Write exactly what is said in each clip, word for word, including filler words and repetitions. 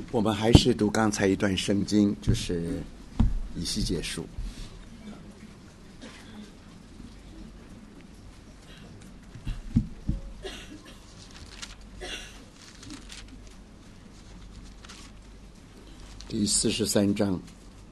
我们还是读刚才一段圣经，就是以西结书。第四十三章。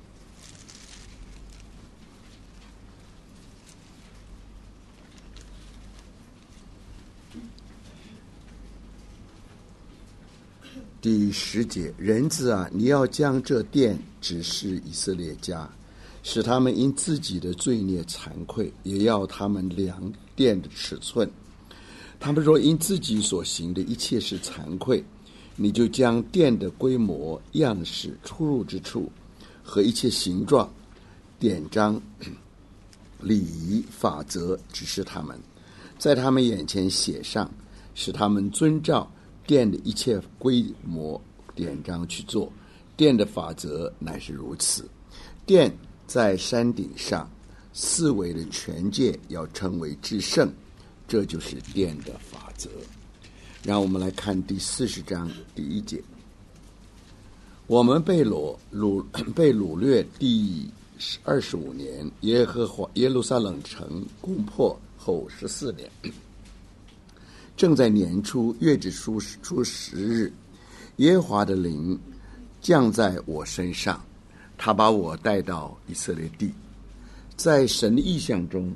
第十节，人子啊，你要将这殿指示以色列家，使他们因自己的罪孽惭愧，也要他们量殿的尺寸。他们若因自己所行的一切是惭愧，你就将殿的规模、样式、出入之处和一切形状、典章、礼仪、法则指示他们，在他们眼前写上，使他们遵照殿的一切规模典章去做。殿的法则乃是如此：殿在山顶上，四围的全界要称为至圣，这就是殿的法则。让我们来看第四十章第一节。我们被掳掳被掳掠第二十五年，耶和华耶路撒冷城攻破后十四年。正在年初月子初初十日，耶和华的灵降在我身上，他把我带到以色列地，在神的意象中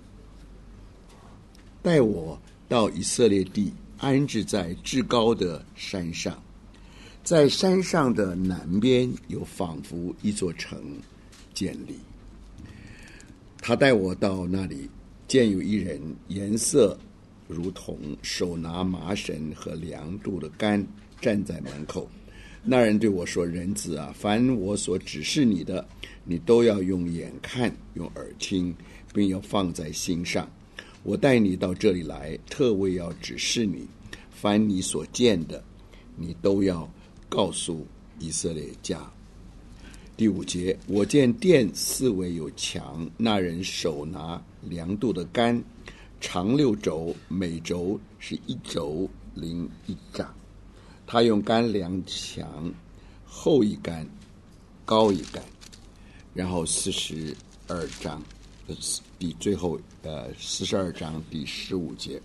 带我到以色列地，安置在至高的山上。在山上的南边有仿佛一座城建立。他带我到那里，见有一人，颜色如同手拿麻绳和量度的杆，站在门口。那人对我说：人子啊，凡我所指示你的，你都要用眼看，用耳听，并要放在心上。我带你到这里来，特为要指示你，凡你所见的，你都要告诉以色列家。第五节，我见殿四围有墙，那人手拿量度的杆，长六轴，每轴是一轴零一丈。他用杆量墙，厚一杆，高一杆。然后四十二章第最后呃四十二章第十五节，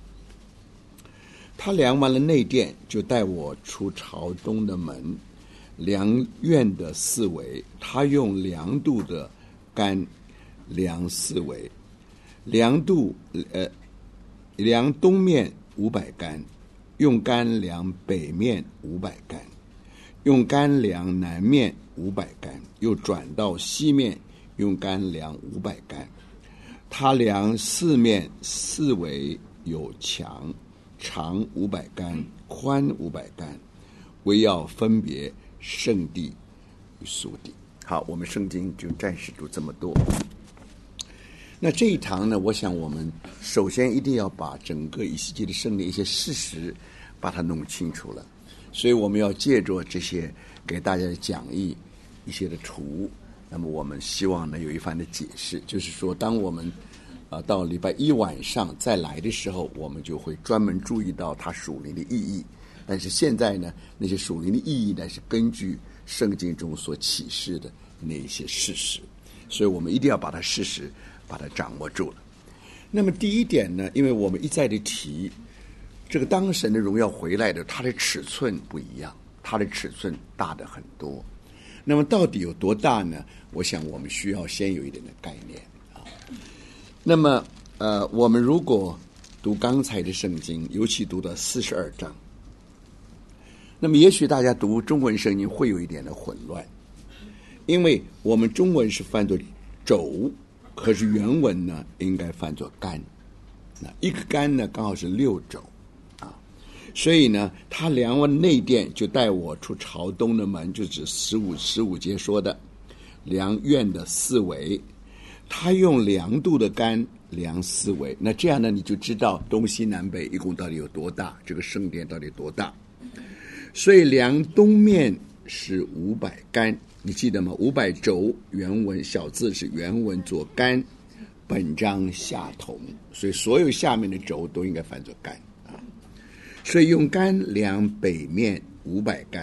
他量完了内殿，就带我出朝东的门，量院的四围。他用量度的杆量四围，量度呃量东面五百杆，用杆量北面五百杆，用杆量南面五百杆，又转到西面，用杆量五百杆。他量四面四围有墙，长五百杆，宽五百杆，为要分别圣地与俗地。好，我们圣经就暂时读这么多。那这一堂呢，我想我们首先一定要把整个以西结的圣的一些事实把它弄清楚了，所以我们要借着这些给大家的讲义一些的图，那么我们希望呢有一番的解释，就是说当我们呃到礼拜一晚上再来的时候，我们就会专门注意到它属灵的意义。但是现在呢，那些属灵的意义呢是根据圣经中所启示的那一些事实，所以我们一定要把它事实把它掌握住了。那么第一点呢，因为我们一再的提这个当神的荣耀回来的，它的尺寸不一样，它的尺寸大的很多。那么到底有多大呢？我想我们需要先有一点的概念啊。那么呃，我们如果读刚才的圣经，尤其读到四十二章，那么也许大家读中文圣经会有一点的混乱，因为我们中文是翻作轴，可是原文呢应该翻作杆。那一个杆呢刚好是六轴啊，所以呢他量完内殿，就带我出朝东的门，就指十五十五节说的量院的四围。他用量度的杆量四围，那这样呢你就知道东西南北一共到底有多大，这个圣殿到底多大。所以量东面是五百杆，你记得吗？五百轴，原文小字是原文做杆，本章下同，所以所有下面的轴都应该翻作杆啊。所以用杆量北面五百杆，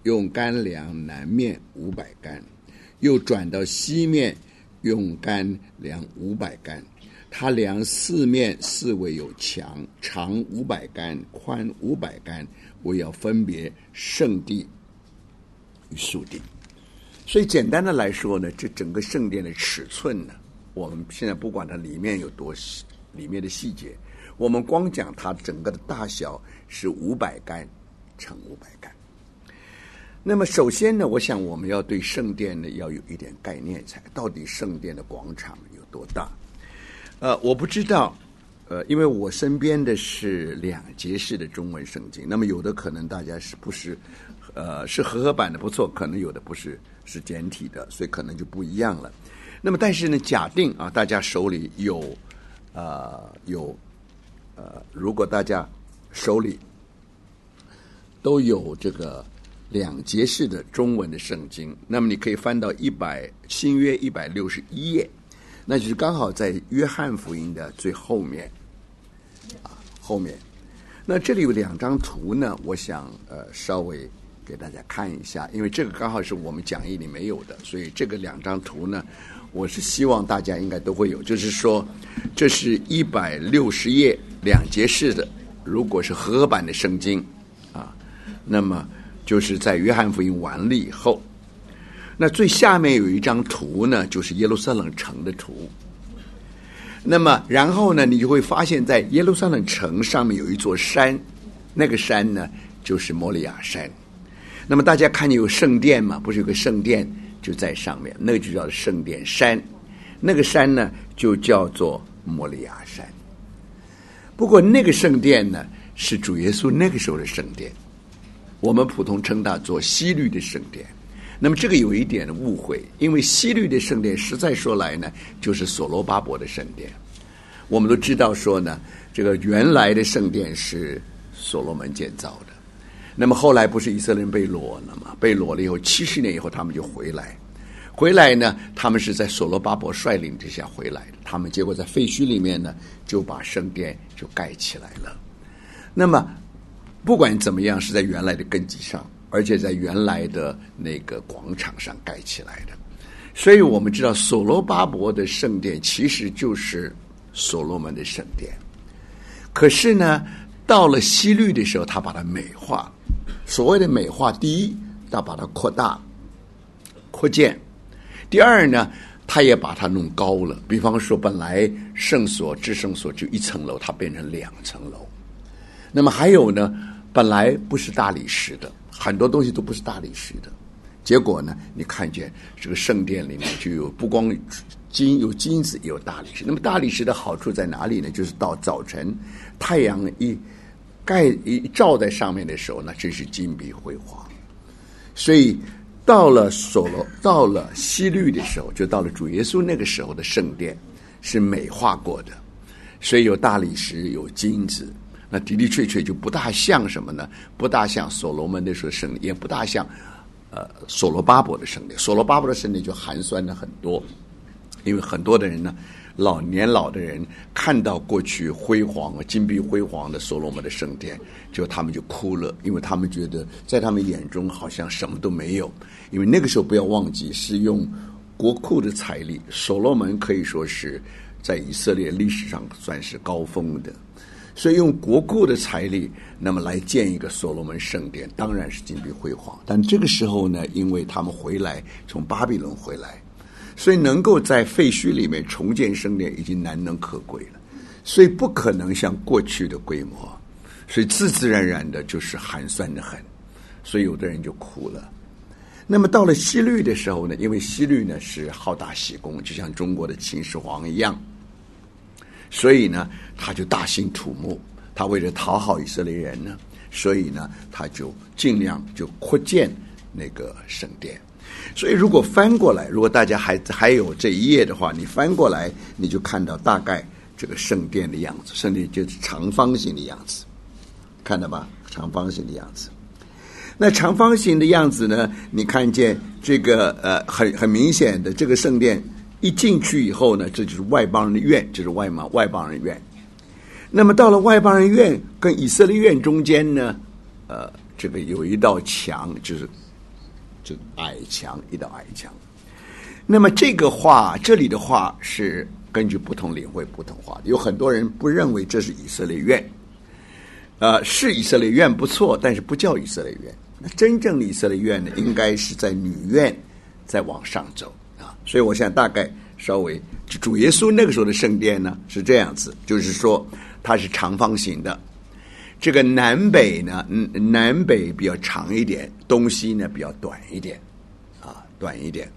用干量南面五百竿，又转到西面，用干量五百竿。他量四面四围有墙，长五百竿，宽五百竿，为要分别圣地与属地。所以简单的来说呢，这整个圣殿的尺寸呢，我们现在不管它里面有多细，里面的细节，我们光讲它整个的大小是五百竿乘五百竿。那么首先呢，我想我们要对圣殿呢要有一点概念才，到底圣殿的广场有多大？呃，我不知道，呃，因为我身边的是两节式的中文圣经，那么有的可能大家是不是，呃，是和合版的不错，可能有的不是，是简体的，所以可能就不一样了。那么但是呢，假定啊，大家手里有，呃，有，呃，如果大家手里都有这个两节式的中文的圣经，那么你可以翻到一百新约一百六十一页。那就是刚好在约翰福音的最后面，啊，后面。那这里有两张图呢，我想呃稍微给大家看一下，因为这个刚好是我们讲义里没有的，所以这个两张图呢，我是希望大家应该都会有。就是说，这是一百六十页两节式的，如果是和合版的圣经啊，那么就是在约翰福音完了以后。那最下面有一张图呢，就是耶路撒冷城的图。那么然后呢，你就会发现在耶路撒冷城上面有一座山，那个山呢就是摩利亚山。那么大家看见有圣殿嘛，不是有个圣殿就在上面，那个就叫圣殿山，那个山呢就叫做摩利亚山。不过那个圣殿呢是主耶稣那个时候的圣殿，我们普通称它做西律的圣殿。那么这个有一点的误会，因为西律的圣殿实在说来呢，就是所罗巴伯的圣殿。我们都知道说呢，这个原来的圣殿是所罗门建造的。那么后来不是以色列人被掳了吗？被掳了以后，七十年以后他们就回来。回来呢，他们是在所罗巴伯率领之下回来的。他们结果在废墟里面呢，就把圣殿就盖起来了。那么不管怎么样，是在原来的根基上，而且在原来的那个广场上盖起来的。所以我们知道所罗巴伯的圣殿其实就是所罗门的圣殿。可是呢，到了西律的时候，他把它美化。所谓的美化，第一，他把它扩大扩建；第二呢，他也把它弄高了。比方说，本来圣所至圣所就一层楼，它变成两层楼。那么还有呢，本来不是大理石的，很多东西都不是大理石的，结果呢，你看见这个圣殿里面就有不光金有金子，也有大理石。那么大理石的好处在哪里呢？就是到早晨太阳一盖一照在上面的时候呢，真是金碧辉煌。所以到了所罗到了西律的时候，就到了主耶稣那个时候的圣殿是美化过的，所以有大理石，有金子。那的的确确就不大像什么呢？不大像所罗门的时候圣殿，也不大像呃所罗巴伯的圣殿。所罗巴伯的圣殿就寒酸了很多，因为很多的人呢，老年老的人看到过去辉煌、金碧辉煌的所罗门的圣殿，就他们就哭了，因为他们觉得在他们眼中好像什么都没有。因为那个时候不要忘记是用国库的财力，所罗门可以说是在以色列历史上算是高峰的。所以用国库的财力，那么来建一个所罗门圣殿，当然是金碧辉煌。但这个时候呢，因为他们回来，从巴比伦回来，所以能够在废墟里面重建圣殿已经难能可贵了，所以不可能像过去的规模，所以自自然然的就是寒酸的很，所以有的人就哭了。那么到了西律的时候呢，因为西律呢是好大喜功，就像中国的秦始皇一样，所以呢他就大兴土木，他为了讨好以色列人呢，所以呢他就尽量就扩建那个圣殿。所以如果翻过来，如果大家还还有这一页的话，你翻过来你就看到大概这个圣殿的样子，圣殿就是长方形的样子，看到吧？长方形的样子。那长方形的样子呢，你看见这个呃很很明显的这个圣殿一进去以后呢，这就是外邦人的院，这是外邦外邦人院。那么到了外邦人院跟以色列院中间呢，呃，这个有一道墙，就是这矮墙，一道矮墙。那么这个话，这里的话是根据不同领会不同话，有很多人不认为这是以色列院，呃，是以色列院不错，但是不叫以色列院。那真正的以色列院呢，应该是在女院再往上走啊。所以我想大概稍微，主耶稣那个时候的圣殿呢是这样子，就是说它是长方形的，这个南北呢，嗯，南北比较长一点，东西呢比较短一点，啊，短一点。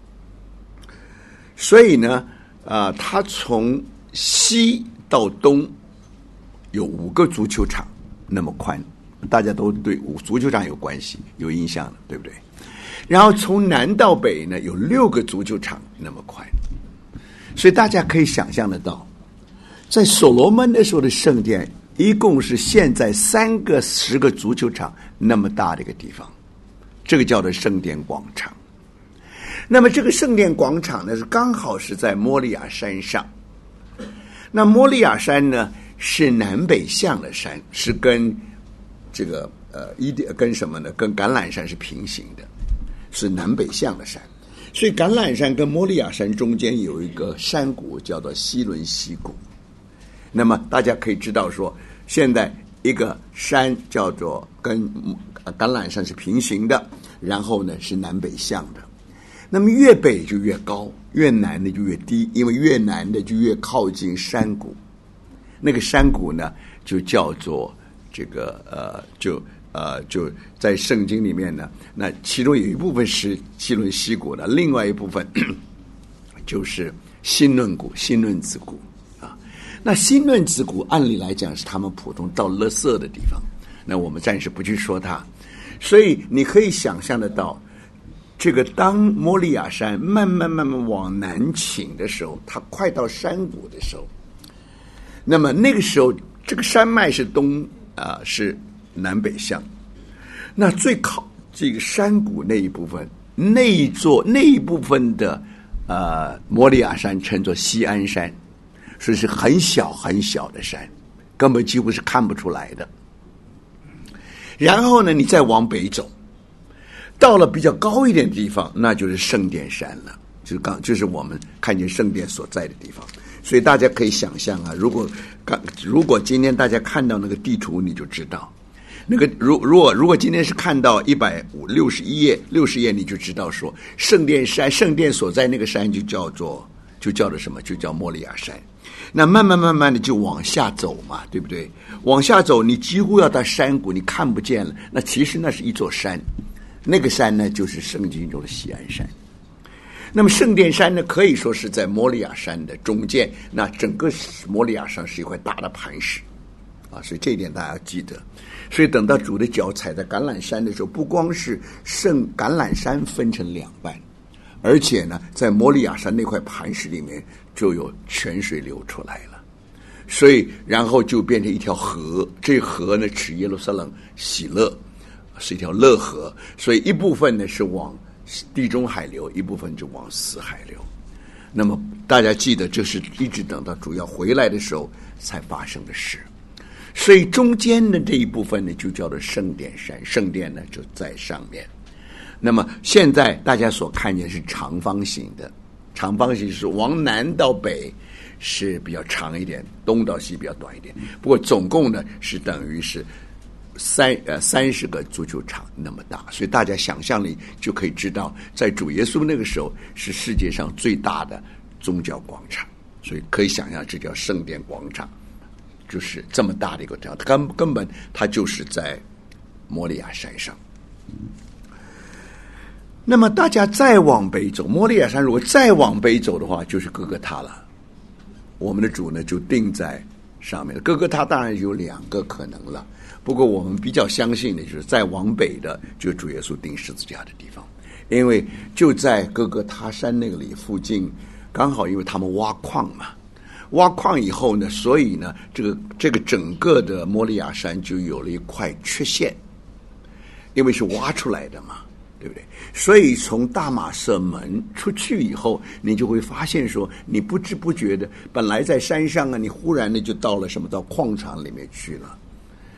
所以呢，啊、呃，它从西到东有五个足球场那么宽，大家都对足球场有关系、有印象了，对不对？然后从南到北呢，有六个足球场那么宽，所以大家可以想象得到，在所罗门那时候的圣殿，一共是现在三个十个足球场那么大的一个地方，这个叫做圣殿广场。那么这个圣殿广场呢，是刚好是在摩利亚山上。那摩利亚山呢，是南北向的山，是跟这个呃一点跟什么呢？跟橄榄山是平行的，是南北向的山。所以橄榄山跟摩利亚山中间有一个山谷，叫做西伦西谷。那么大家可以知道说，现在一个山叫做跟橄榄山是平行的，然后呢是南北向的。那么越北就越高，越南的就越低，因为越南的就越靠近山谷。那个山谷呢，就叫做这个呃，就呃就在圣经里面呢，那其中有一部分是西伦西谷的，另外一部分就是新论谷、新论子谷啊。那新论子谷按理来讲是他们普通倒垃圾的地方，那我们暂时不去说它。所以你可以想象得到，这个当摩利亚山慢慢慢慢往南倾的时候，它快到山谷的时候，那么那个时候这个山脉是东啊、呃、是南北向，那最靠这个山谷那一部分，那一座那一部分的呃摩利亚山称作锡安山，所以是很小很小的山，根本几乎是看不出来的。然后呢，你再往北走，到了比较高一点的地方，那就是圣殿山了，就是刚就是我们看见圣殿所在的地方。所以大家可以想象啊，如果刚如果今天大家看到那个地图，你就知道，那个如如果如果今天是看到一百五六十一页六十页，你就知道说圣殿山圣殿所在那个山就叫做就叫做什么？就叫摩利亚山。那慢慢慢慢的就往下走嘛，对不对？往下走，你几乎要到山谷，你看不见了。那其实那是一座山。那个山呢，就是圣经中的锡安山。那么圣殿山呢，可以说是在摩利亚山的中间。那整个摩利亚山是一块大的磐石啊，所以这一点大家要记得。所以等到主的脚踩在橄榄山的时候，不光是圣橄榄山分成两半，而且呢，在摩利亚山那块磐石里面就有泉水流出来了。所以然后就变成一条河，这河呢使耶路撒冷喜乐，是一条乐河，所以一部分呢是往地中海流，一部分就往死海流。那么大家记得，这是一直等到主要回来的时候才发生的事。所以中间的这一部分呢，就叫做圣殿山，圣殿呢就在上面。那么现在大家所看见是长方形的，长方形是往南到北是比较长一点，东到西比较短一点。不过总共呢是等于是三呃三十个足球场那么大，所以大家想象力就可以知道，在主耶稣那个时候是世界上最大的宗教广场，所以可以想象这叫圣殿广场，就是这么大的一个地方，根根本它就是在摩利亚山上。那么大家再往北走，摩利亚山如果再往北走的话，就是哥哥他了。我们的主呢就定在上面，哥哥他当然有两个可能了。不过我们比较相信的就是再往北的，就主耶稣钉十字架的地方，因为就在哥哥他山那个里附近，刚好因为他们挖矿嘛，挖矿以后呢，所以呢，这个这个整个的摩利亚山就有了一块缺陷，因为是挖出来的嘛，对不对？所以从大马色门出去以后，你就会发现说，你不知不觉的，本来在山上啊，你忽然的就到了什么，到矿场里面去了。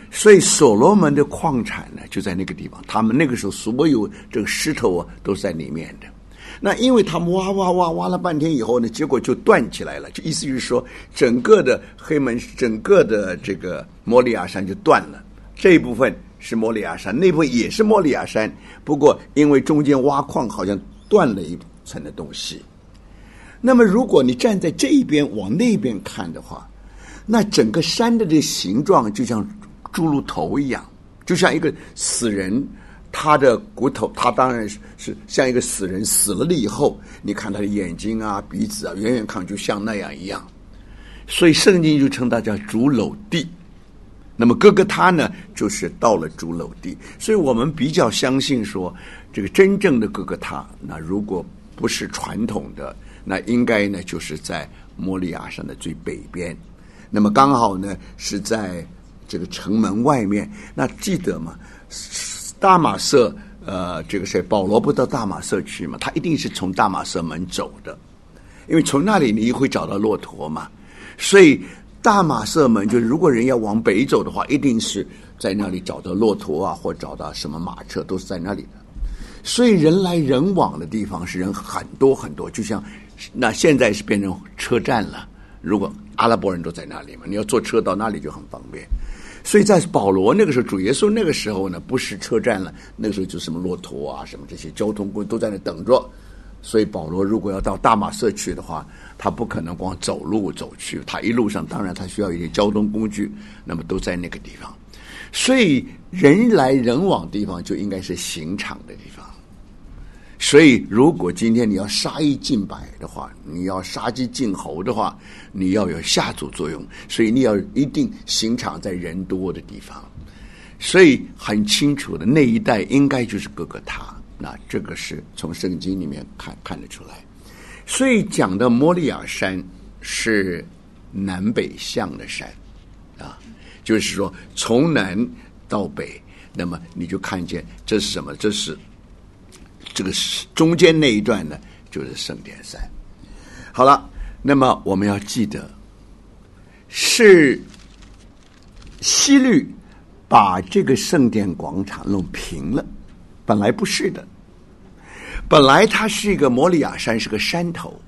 所以所罗门的矿产呢就在那个地方，他们那个时候所有这个石头啊都是在里面的。那因为他们挖挖挖挖了半天以后呢，结果就断起来了，就意思就是说整个的黑门，整个的这个摩利亚山就断了。这一部分是摩利亚山，那部分也是摩利亚山，不过因为中间挖矿好像断了一层的东西。那么如果你站在这一边往那边看的话，那整个山的这形状就像侏儒头一样，就像一个死人，他的骨头，他当然是像一个死人死了了以后，你看他的眼睛啊鼻子啊，远远看就像那样一样。所以圣经就称它叫主楼地。那么哥哥他呢就是到了主楼地，所以我们比较相信说这个真正的哥哥他，那如果不是传统的，那应该呢就是在摩利亚山的最北边，那么刚好呢是在这个城门外面。那记得吗？大马色呃，这个谁保罗不到大马色去嘛，他一定是从大马色门走的，因为从那里你会找到骆驼嘛。所以大马色门就是如果人要往北走的话，一定是在那里找到骆驼啊，或找到什么马车，都是在那里的。所以人来人往的地方是人很多很多，就像那现在是变成车站了，如果阿拉伯人都在那里嘛，你要坐车到那里就很方便。所以在保罗那个时候，主耶稣那个时候呢，不是车站了，那个时候就什么骆驼啊，什么这些交通工具都在那等着。所以保罗如果要到大马色去的话，他不可能光走路走去，他一路上当然他需要一些交通工具，那么都在那个地方。所以人来人往的地方就应该是刑场的地方。所以如果今天你要杀一儆百的话，你要杀鸡儆猴的话，你要有下阻作用，所以你要一定刑场在人多的地方。所以很清楚的，那一带应该就是哥哥他，那这个是从圣经里面看看得出来。所以讲的摩利亚山是南北向的山啊，就是说从南到北，那么你就看见这是什么？这是这个中间那一段呢，就是圣殿山。好了，那么我们要记得，是希律把这个圣殿广场弄平了，本来不是的。本来它是一个摩利亚山，是个山头，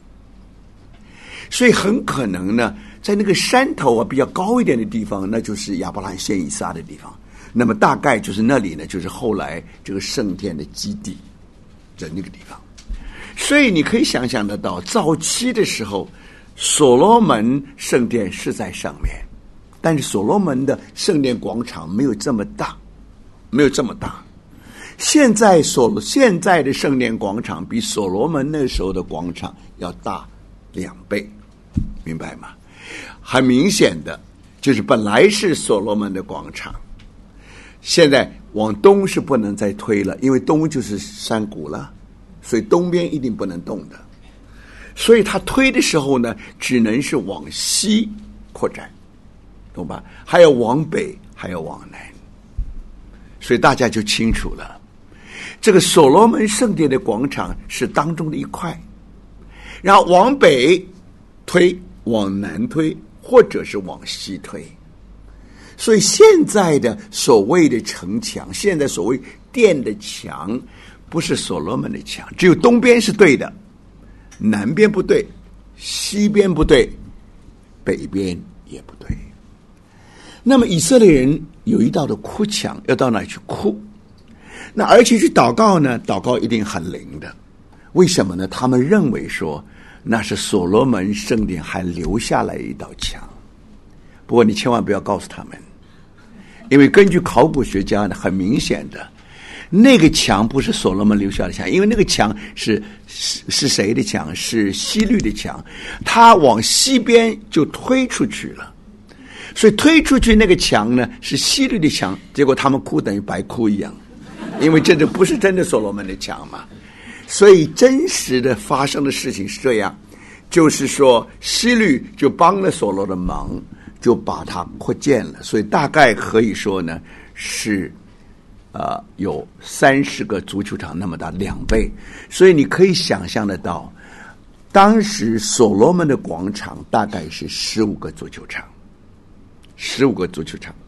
所以很可能呢，在那个山头啊比较高一点的地方，那就是亚伯兰献以撒的地方。那么大概就是那里呢，就是后来这个圣殿的基地，在那个地方。所以你可以想象得到，早期的时候，所罗门圣殿是在上面，但是所罗门的圣殿广场没有这么大，没有这么大。现在所现在的圣殿广场比所罗门那时候的广场要大两倍，明白吗？很明显的，就是本来是所罗门的广场，现在往东是不能再推了，因为东就是山谷了，所以东边一定不能动的。所以他推的时候呢，只能是往西扩展，懂吧？还要往北，还要往南，所以大家就清楚了。这个所罗门圣殿的广场是当中的一块，然后往北推，往南推，或者是往西推。所以现在的所谓的城墙，现在所谓殿的墙，不是所罗门的墙，只有东边是对的，南边不对，西边不对，北边也不对。那么以色列人有一道的哭墙，要到哪里去哭？那而且去祷告呢，祷告一定很灵的。为什么呢？他们认为说那是所罗门圣殿还留下来一道墙。不过你千万不要告诉他们，因为根据考古学家呢，很明显的，那个墙不是所罗门留下的墙，因为那个墙是是是谁的墙？是希律的墙，他往西边就推出去了，所以推出去那个墙呢是希律的墙，结果他们哭等于白哭一样，因为这就不是真的所罗门的墙嘛。所以真实的发生的事情是这样，就是说希律就帮了所罗的忙，就把它扩建了，所以大概可以说呢是呃有三十个足球场那么大，两倍。所以你可以想象得到，当时所罗门的广场大概是十五个足球场，十五个足球场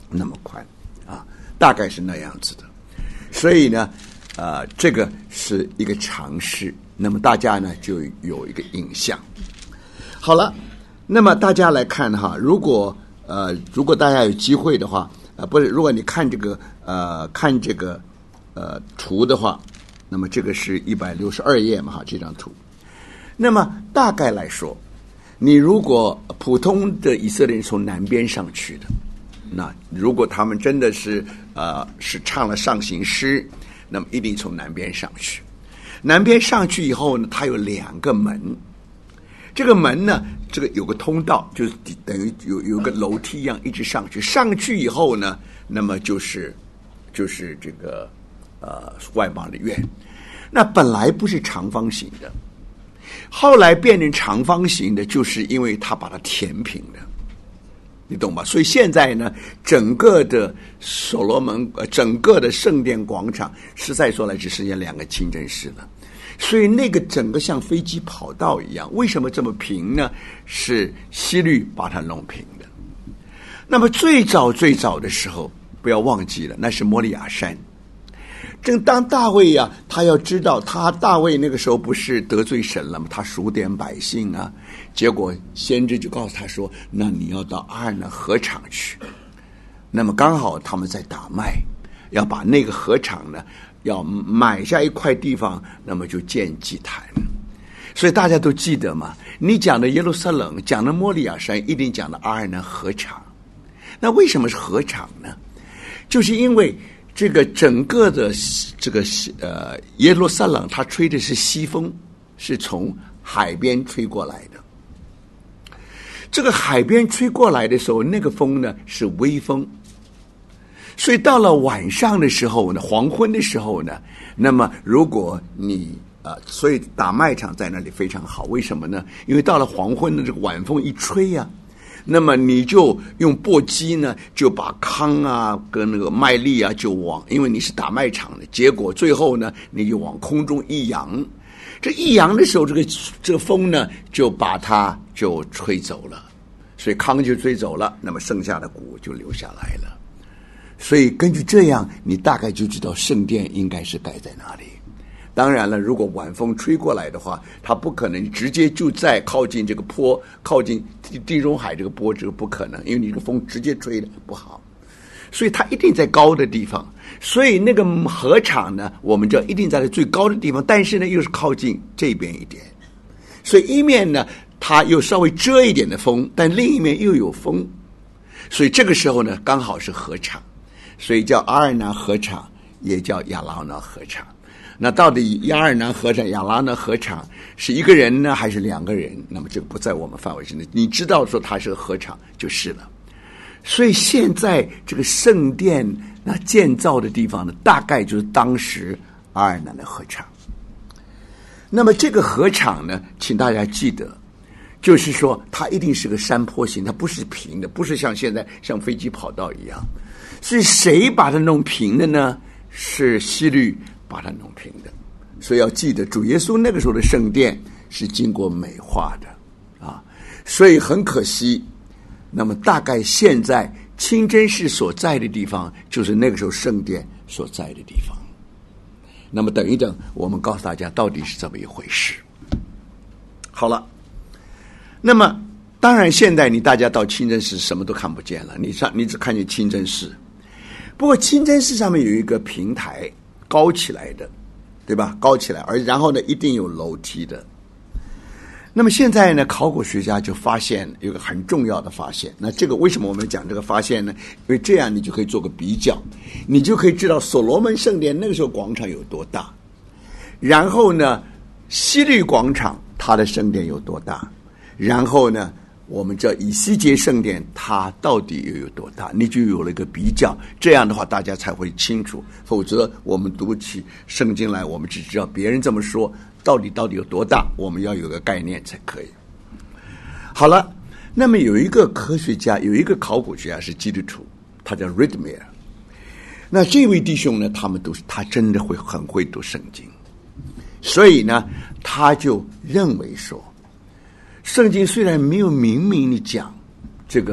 那么宽啊，大概是那样子的。所以呢，呃，这个是一个常识，那么大家呢就有一个印象。好了，那么大家来看哈，如果呃，如果大家有机会的话，呃，不是，如果你看这个呃，看这个呃图的话，那么这个是一百六十二页嘛哈，这张图。那么大概来说，你如果普通的以色列人从南边上去的，那如果他们真的是呃是唱了上行诗，那么一定从南边上去。南边上去以后呢，它有两个门。这个门呢，这个有个通道，就是等于有有个楼梯一样一直上去。上去以后呢，那么就是就是这个呃外邦的院。那本来不是长方形的，后来变成长方形的，就是因为他把它填平的，你懂吧？所以现在呢，整个的所罗门呃整个的圣殿广场，实在说来只剩下两个清真寺了。所以那个整个像飞机跑道一样，为什么这么平呢？是希律把它弄平的。那么最早最早的时候，不要忘记了，那是摩利亚山。正当大卫呀、啊，他要知道，他大卫那个时候不是得罪神了吗？他数点百姓啊，结果先知就告诉他说：“那你要到阿尔那河场去。”那么刚好他们在打麦，要把那个河场呢。要买下一块地方，那么就建祭坛。所以大家都记得嘛，你讲的耶路撒冷，讲的摩利亚山，一定讲的阿尔南河场。那为什么是河场呢？就是因为这个整个的这个呃耶路撒冷，它吹的是西风，是从海边吹过来的。这个海边吹过来的时候，那个风呢是微风。所以到了晚上的时候呢，黄昏的时候呢，那么如果你呃，所以打麦场在那里非常好，为什么呢？因为到了黄昏的这个晚风一吹呀、啊，那么你就用簸箕呢，就把糠啊跟那个麦粒啊就往，因为你是打麦场的，结果最后呢，你就往空中一扬，这一扬的时候，这个这个风呢就把它就吹走了，所以糠就吹走了，那么剩下的谷就留下来了。所以根据这样，你大概就知道圣殿应该是盖在哪里。当然了，如果晚风吹过来的话，它不可能直接就在靠近这个坡，靠近地中海这个坡，这个不可能，因为你这个风直接吹的不好。所以它一定在高的地方。所以那个河场呢，我们就一定在最高的地方，但是呢又是靠近这边一点。所以一面呢，它又稍微遮一点的风，但另一面又有风。所以这个时候呢，刚好是河场。所以叫阿尔南河场，也叫亚拉讷河场。那到底亚尔南河场、亚拉讷河场是一个人呢，还是两个人？那么这个不在我们范围之内。你知道说它是个河场就是了。所以现在这个圣殿那建造的地方呢，大概就是当时阿尔南的河场。那么这个河场呢，请大家记得，就是说它一定是个山坡形，它不是平的，不是像现在像飞机跑道一样。是谁把它弄平的呢？是希律把它弄平的。所以要记得，主耶稣那个时候的圣殿是经过美化的啊。所以很可惜，那么大概现在清真寺所在的地方，就是那个时候圣殿所在的地方。那么等一等，我们告诉大家到底是怎么一回事。好了，那么当然现在你大家到清真寺什么都看不见了，你上你只看见清真寺。不过清真寺上面有一个平台高起来的，对吧？高起来，而然后呢一定有楼梯的。那么现在呢，考古学家就发现有个很重要的发现。那这个为什么我们讲这个发现呢？因为这样你就可以做个比较，你就可以知道所罗门圣殿那个时候广场有多大，然后呢希律广场它的圣殿有多大，然后呢我们叫以西结圣殿它到底又有多大，你就有了一个比较。这样的话大家才会清楚，否则我们读起圣经来，我们只知道别人这么说，到底到底有多大，我们要有个概念才可以。好了，那么有一个科学家，有一个考古学家是基督徒，他叫 Ridmeyer。 那这位弟兄呢，他们都是他真的会很会读圣经，所以呢他就认为说，圣经虽然没有明明的讲这个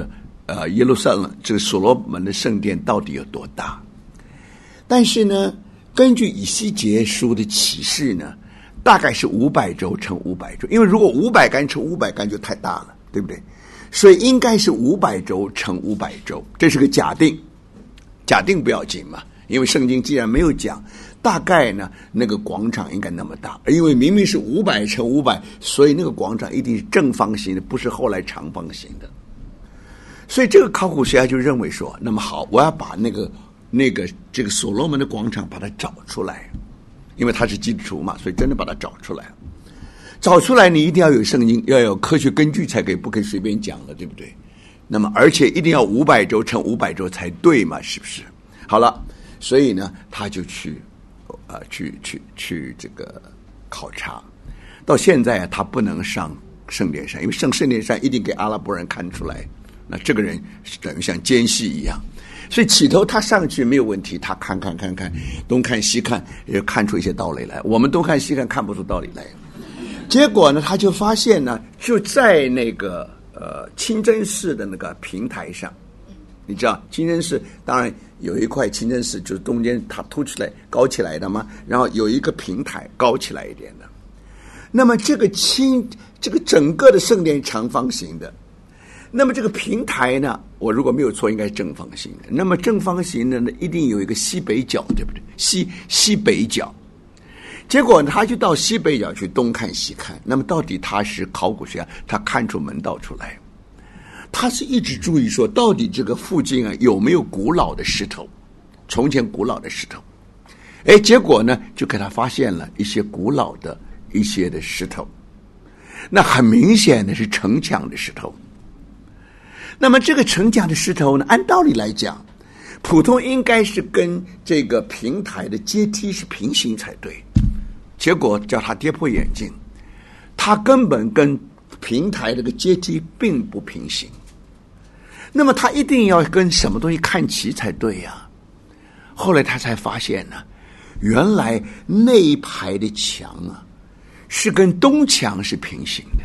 呃耶路撒冷这个所罗门的圣殿到底有多大。但是呢，根据以西结书的启示呢，大概是五百肘乘五百肘，因为如果五百竿乘五百竿就太大了，对不对？所以应该是五百肘乘五百肘，这是个假定，假定不要紧嘛，因为圣经既然没有讲，大概呢那个广场应该那么大，因为明明是五百乘五百，所以那个广场一定是正方形的，不是后来长方形的。所以这个考古学家就认为说，那么好，我要把那个那个这个所罗门的广场把它找出来，因为它是基督徒嘛，所以真的把它找出来。找出来你一定要有圣经，要有科学根据才可以，不可以随便讲了，对不对？那么而且一定要五百周乘五百周才对嘛，是不是？好了，所以呢他就去呃去去去这个考察。到现在啊，他不能上圣殿山，因为上圣殿山一定给阿拉伯人看出来，那这个人等于像奸细一样。所以起头他上去没有问题，他看看看看东看西看，也看出一些道理来。我们东看西看看不出道理来。结果呢，他就发现呢，就在那个呃清真寺的那个平台上，你知道清真寺当然有一块清真寺就是中间它凸起来高起来的嘛，然后有一个平台高起来一点的。那么这个清这个整个的圣殿长方形的，那么这个平台呢，我如果没有错应该是正方形的。那么正方形的呢，一定有一个西北角，对不对？西西北角。结果他就到西北角去东看西看，那么到底他是考古学家，他看出门道出来。他是一直注意说，到底这个附近啊有没有古老的石头，从前古老的石头。哎，结果呢就给他发现了一些古老的一些的石头，那很明显的是城墙的石头。那么这个城墙的石头呢，按道理来讲，普通应该是跟这个平台的阶梯是平行才对。结果叫他跌破眼镜，他根本跟平台这个阶梯并不平行。那么他一定要跟什么东西看齐才对呀、啊？后来他才发现呢，原来那一排的墙啊，是跟东墙是平行的。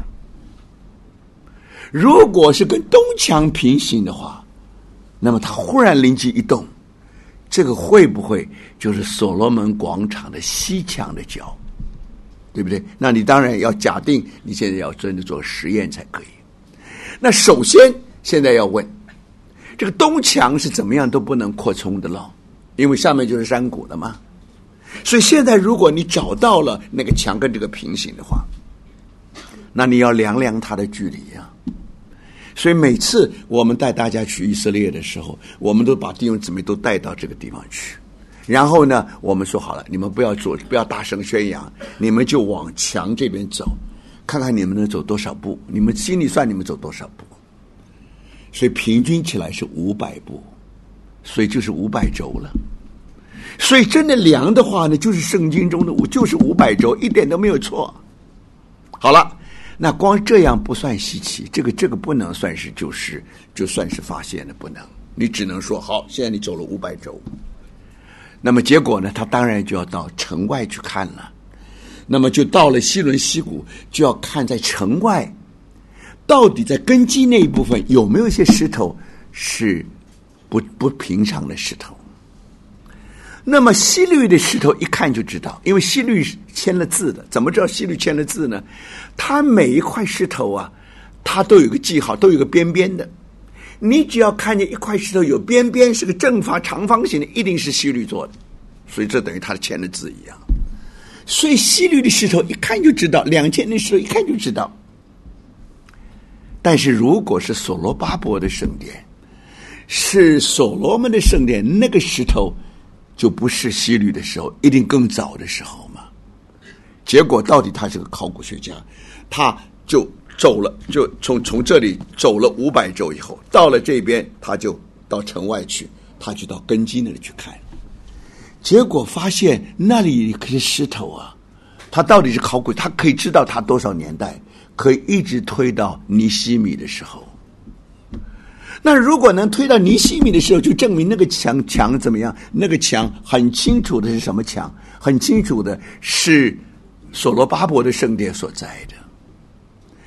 如果是跟东墙平行的话，那么他忽然灵机一动，这个会不会就是所罗门广场的西墙的角？对不对？那你当然要假定，你现在要真的做实验才可以。那首先现在要问，这个东墙是怎么样都不能扩充的了，因为下面就是山谷了嘛。所以现在如果你找到了那个墙跟这个平行的话，那你要量量它的距离啊。所以每次我们带大家去以色列的时候，我们都把弟兄姊妹都带到这个地方去。然后呢，我们说好了，你们不要做，不要大声宣扬，你们就往墙这边走，看看你们能走多少步，你们心里算你们走多少步。所以平均起来是五百步，所以就是五百周了。所以真的量的话呢，就是圣经中的就是五百周，一点都没有错。好了，那光这样不算稀奇，这个这个不能算是就是就算是发现了，不能，你只能说好，现在你走了五百周。那么结果呢，他当然就要到城外去看了。那么就到了西伦西谷，就要看在城外到底在根基那一部分有没有一些石头是不不平常的石头。那么西律的石头一看就知道，因为西律签了字的。怎么知道西律签了字呢？它每一块石头啊，它都有个记号，都有个边边的。你只要看见一块石头有边边，是个正方长方形的，一定是西律做的，所以这等于他签的字一样。所以西律的石头一看就知道，两千的石头一看就知道。但是如果是所罗巴伯的圣殿，是所罗门的圣殿，那个石头就不是西律的时候，一定更早的时候嘛。结果到底他是个考古学家，他就走了，就从从这里走了五百周以后，到了这边，他就到城外去，他就到根基那里去看。结果发现那里可是石头啊，他到底是考古，他可以知道他多少年代，可以一直推到尼希米的时候。那如果能推到尼希米的时候，就证明那个墙墙怎么样？那个墙很清楚的是什么墙？很清楚的是所罗巴伯的圣殿所在的。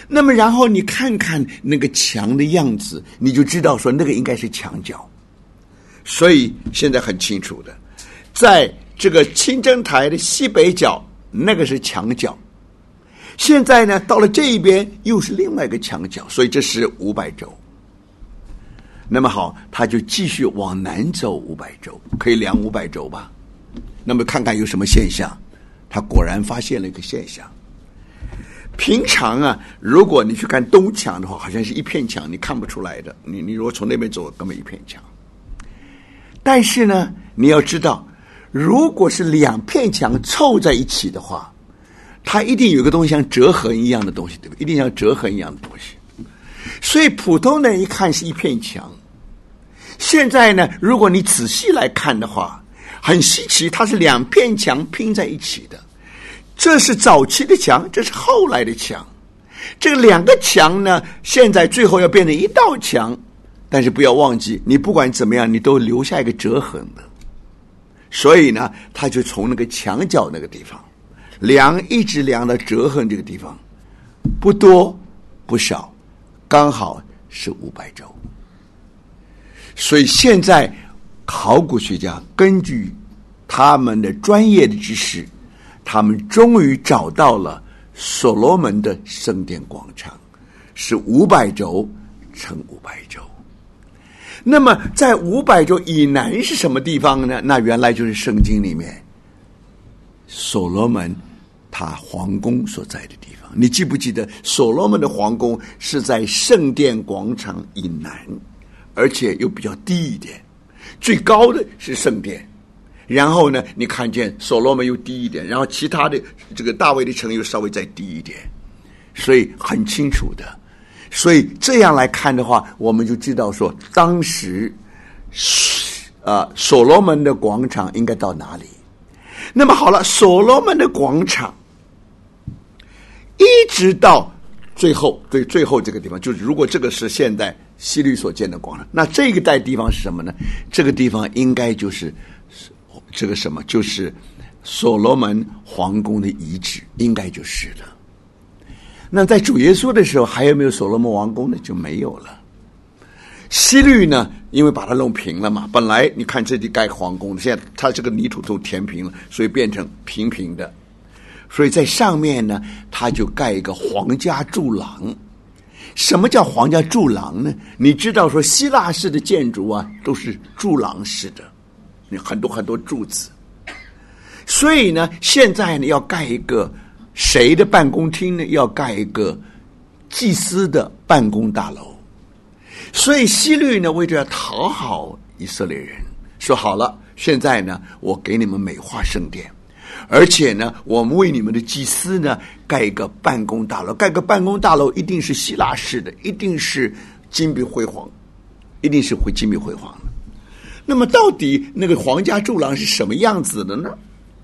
那么然后你看看那个墙的样子，你就知道说那个应该是墙角。所以现在很清楚的，在这个清真台的西北角，那个是墙角。现在呢，到了这一边又是另外一个墙角，所以这是五百周。那么好，他就继续往南走五百周，可以量五百周吧？那么看看有什么现象？他果然发现了一个现象。平常啊，如果你去看东墙的话，好像是一片墙，你看不出来的。你你如果从那边走，根本一片墙。但是呢，你要知道，如果是两片墙凑在一起的话，它一定有个东西像折痕一样的东西，对不对？一定像折痕一样的东西。所以普通人一看是一片墙，现在呢，如果你仔细来看的话，很稀奇，它是两片墙拼在一起的。这是早期的墙，这是后来的墙。这个两个墙呢，现在最后要变成一道墙。但是不要忘记，你不管怎么样，你都留下一个折痕的。所以呢，他就从那个墙角那个地方量，一直量到折痕这个地方，不多不少，刚好是五百周。所以现在考古学家根据他们的专业的知识，他们终于找到了所罗门的圣殿广场是五百周乘五百周。那么在五百周以南是什么地方呢？那原来就是圣经里面所罗门他皇宫所在的地方。你记不记得所罗门的皇宫是在圣殿广场以南，而且又比较低一点，最高的是圣殿，然后呢你看见所罗门又低一点，然后其他的这个大卫的城又稍微再低一点，所以很清楚的。所以这样来看的话，我们就知道说当时呃所罗门的广场应该到哪里。那么好了，所罗门的广场一直到最后最最后这个地方，就是如果这个是现在希律所建的广场，那这个带地方是什么呢？这个地方应该就是这个什么，就是所罗门皇宫的遗址，应该就是的。那在主耶稣的时候还有没有所罗门王宫呢？就没有了。希律呢，因为把它弄平了嘛，本来你看这里盖皇宫，现在它这个泥土都填平了，所以变成平平的。所以在上面呢，他就盖一个皇家柱廊。什么叫皇家柱廊呢？你知道说希腊式的建筑啊，都是柱廊式的，很多很多柱子。所以呢，现在呢要盖一个谁的办公厅呢？要盖一个祭司的办公大楼。所以希律呢，为了要讨好以色列人，说好了，现在呢，我给你们美化圣殿，而且呢，我们为你们的祭司呢盖一个办公大楼。盖个办公大楼一定是希腊式的，一定是金碧辉煌，一定是会金碧辉煌的。那么到底那个皇家柱廊是什么样子的呢？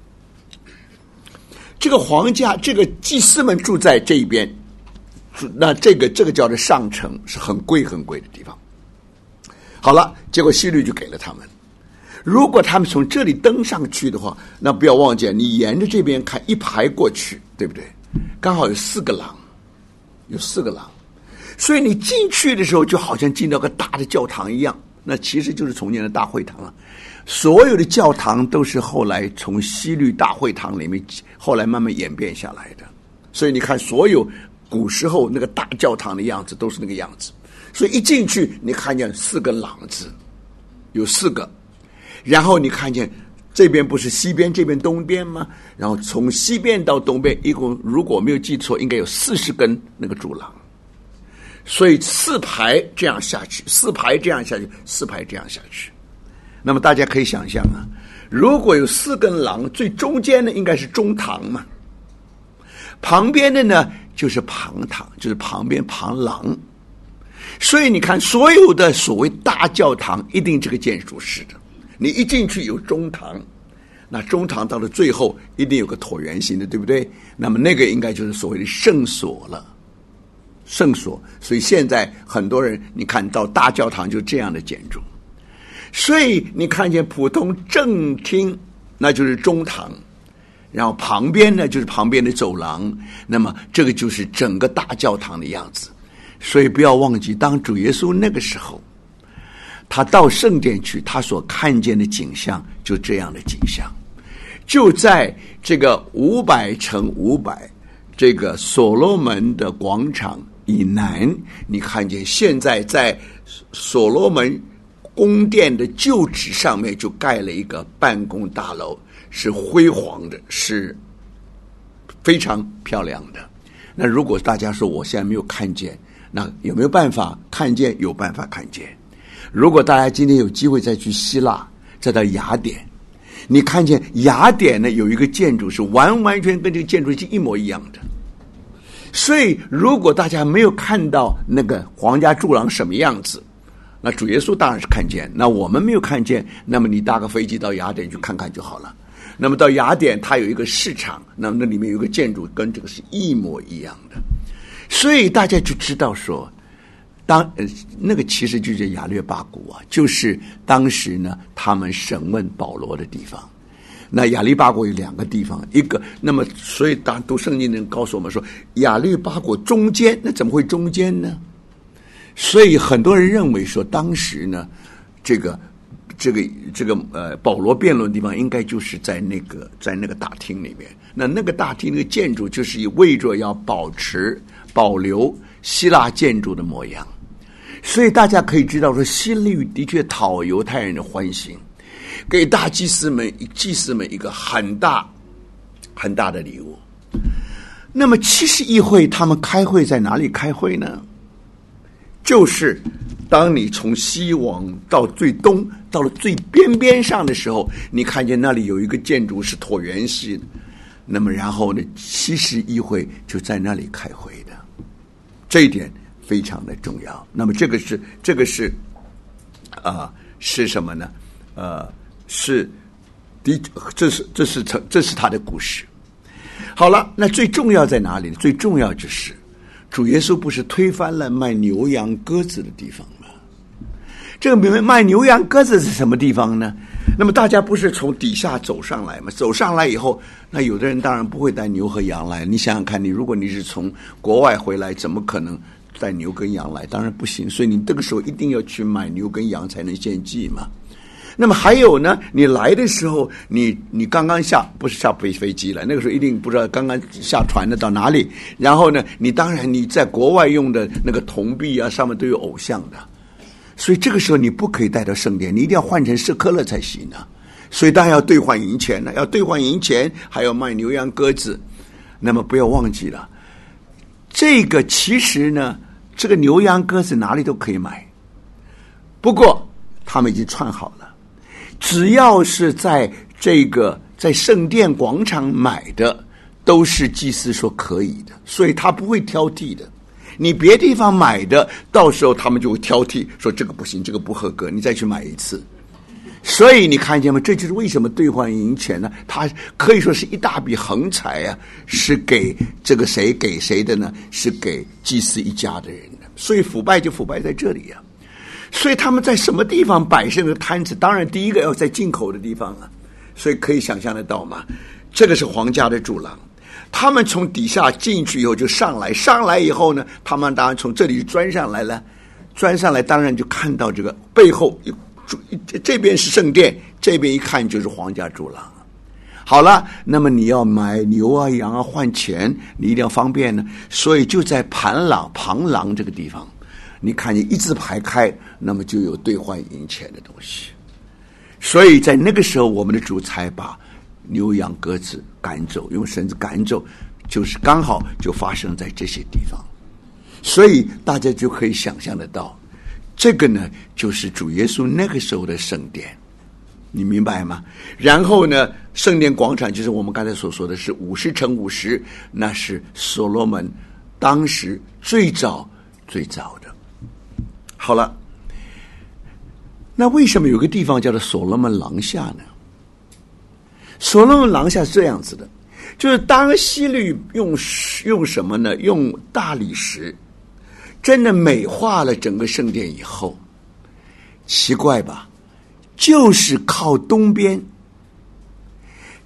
这个皇家，这个祭司们住在这一边，那这个这个叫做上城，是很贵很贵的地方。好了，结果希律就给了他们。如果他们从这里登上去的话，那不要忘记，你沿着这边看一排过去，对不对？刚好有四个廊，有四个廊，所以你进去的时候就好像进到个大的教堂一样。那其实就是从前的大会堂了。所有的教堂都是后来从希律大会堂里面后来慢慢演变下来的，所以你看所有古时候那个大教堂的样子都是那个样子。所以一进去你看见四个廊子，有四个，然后你看见这边不是西边，这边东边吗？然后从西边到东边一共如果没有记错应该有四十根那个柱廊，所以四排这样下去，四排这样下去，四排这样下去。那么大家可以想象啊，如果有四根廊，最中间呢应该是中堂嘛，旁边的呢就是旁堂，就是旁边旁廊。所以你看所有的所谓大教堂一定这个建筑式的，你一进去有中堂，那中堂到了最后一定有个椭圆形的，对不对？那么那个应该就是所谓的圣所了，圣所。所以现在很多人你看到大教堂就这样的建筑。所以你看见普通正厅那就是中堂， 然后旁边呢就是旁边的走廊，那么这个就是整个大教堂的样子。所以不要忘记，当主耶稣那个时候他到圣殿去，他所看见的景象就这样的景象，就在这个五百乘五百这个所罗门的广场以南，你看见现在在所罗门宫殿的旧址上面就盖了一个办公大楼，是辉煌的，是非常漂亮的。那如果大家说我现在没有看见，那有没有办法看见？有办法看见。如果大家今天有机会再去希腊，再到雅典，你看见雅典呢有一个建筑是完完全跟这个建筑是一模一样的。所以如果大家没有看到那个皇家柱廊什么样子，那主耶稣当然是看见，那我们没有看见，那么你搭个飞机到雅典去看看就好了。那么到雅典它有一个市场，那么那里面有一个建筑跟这个是一模一样的。所以大家就知道说，当、呃、那个其实就是亚略巴谷啊，就是当时呢他们审问保罗的地方。那亚略巴谷有两个地方，一个那么所以当读圣经的人告诉我们说，亚略巴谷中间，那怎么会中间呢？所以很多人认为说，当时呢这个这个这个呃保罗辩论的地方应该就是在那个在那个大厅里面。那那个大厅那个建筑就是以为着要保持保留希腊建筑的模样，所以大家可以知道说，希律的确讨犹太人的欢心，给大祭司们祭司们一个很大很大的礼物。那么七十议会他们开会在哪里开会呢？就是当你从西往到最东，到了最边边上的时候，你看见那里有一个建筑是椭圆形的，那么然后呢七十议会就在那里开会的，这一点非常的重要。那么这个是这个是啊、呃、是什么呢？呃是的，这是这是这是他的故事。好了，那最重要在哪里？最重要就是主耶稣不是推翻了卖牛羊鸽子的地方吗？这个卖牛羊鸽子是什么地方呢？那么大家不是从底下走上来吗？走上来以后，那有的人当然不会带牛和羊来。你想想看，你如果你是从国外回来，怎么可能带牛跟羊来？当然不行。所以你这个时候一定要去买牛跟羊才能献祭嘛。那么还有呢，你来的时候，你你刚刚下不是下飞飞机了，那个时候一定不知道刚刚下船的到哪里。然后呢，你当然你在国外用的那个铜币啊，上面都有偶像的，所以这个时候你不可以带到圣殿，你一定要换成舍客勒才行啊。所以当然要兑换银钱呢，要兑换银钱，还要卖牛羊鸽子。那么不要忘记了，这个其实呢，这个牛羊鸽子哪里都可以买，不过他们已经串好了。只要是在这个在圣殿广场买的，都是祭司说可以的，所以他不会挑剔的。你别地方买的，到时候他们就会挑剔，说这个不行，这个不合格，你再去买一次。所以你看见吗？这就是为什么兑换银钱呢？它可以说是一大笔横财啊，是给这个谁给谁的呢？是给祭司一家的人的。所以腐败就腐败在这里啊。所以他们在什么地方摆设个摊子？当然第一个要在进口的地方啊，所以可以想象得到嘛。这个是皇家的柱廊，他们从底下进去以后就上来，上来以后呢，他们当然从这里钻上来了，钻上来当然就看到这个背后，这边是圣殿，这边一看就是皇家柱廊。好了，那么你要买牛啊羊啊换钱，你一定要方便呢，所以就在盘廊旁廊这个地方。你看见一字排开，那么就有兑换银钱的东西。所以在那个时候，我们的主才把牛羊鸽子赶走，用绳子赶走，就是刚好就发生在这些地方。所以大家就可以想象得到，这个呢就是主耶稣那个时候的圣殿，你明白吗？然后呢，圣殿广场就是我们刚才所说的是五十乘五十，那是所罗门当时最早最早的。好了，那为什么有个地方叫做所罗门廊下呢？所罗门廊下是这样子的，就是当希律用用什么呢？用大理石真的美化了整个圣殿以后，奇怪吧，就是靠东边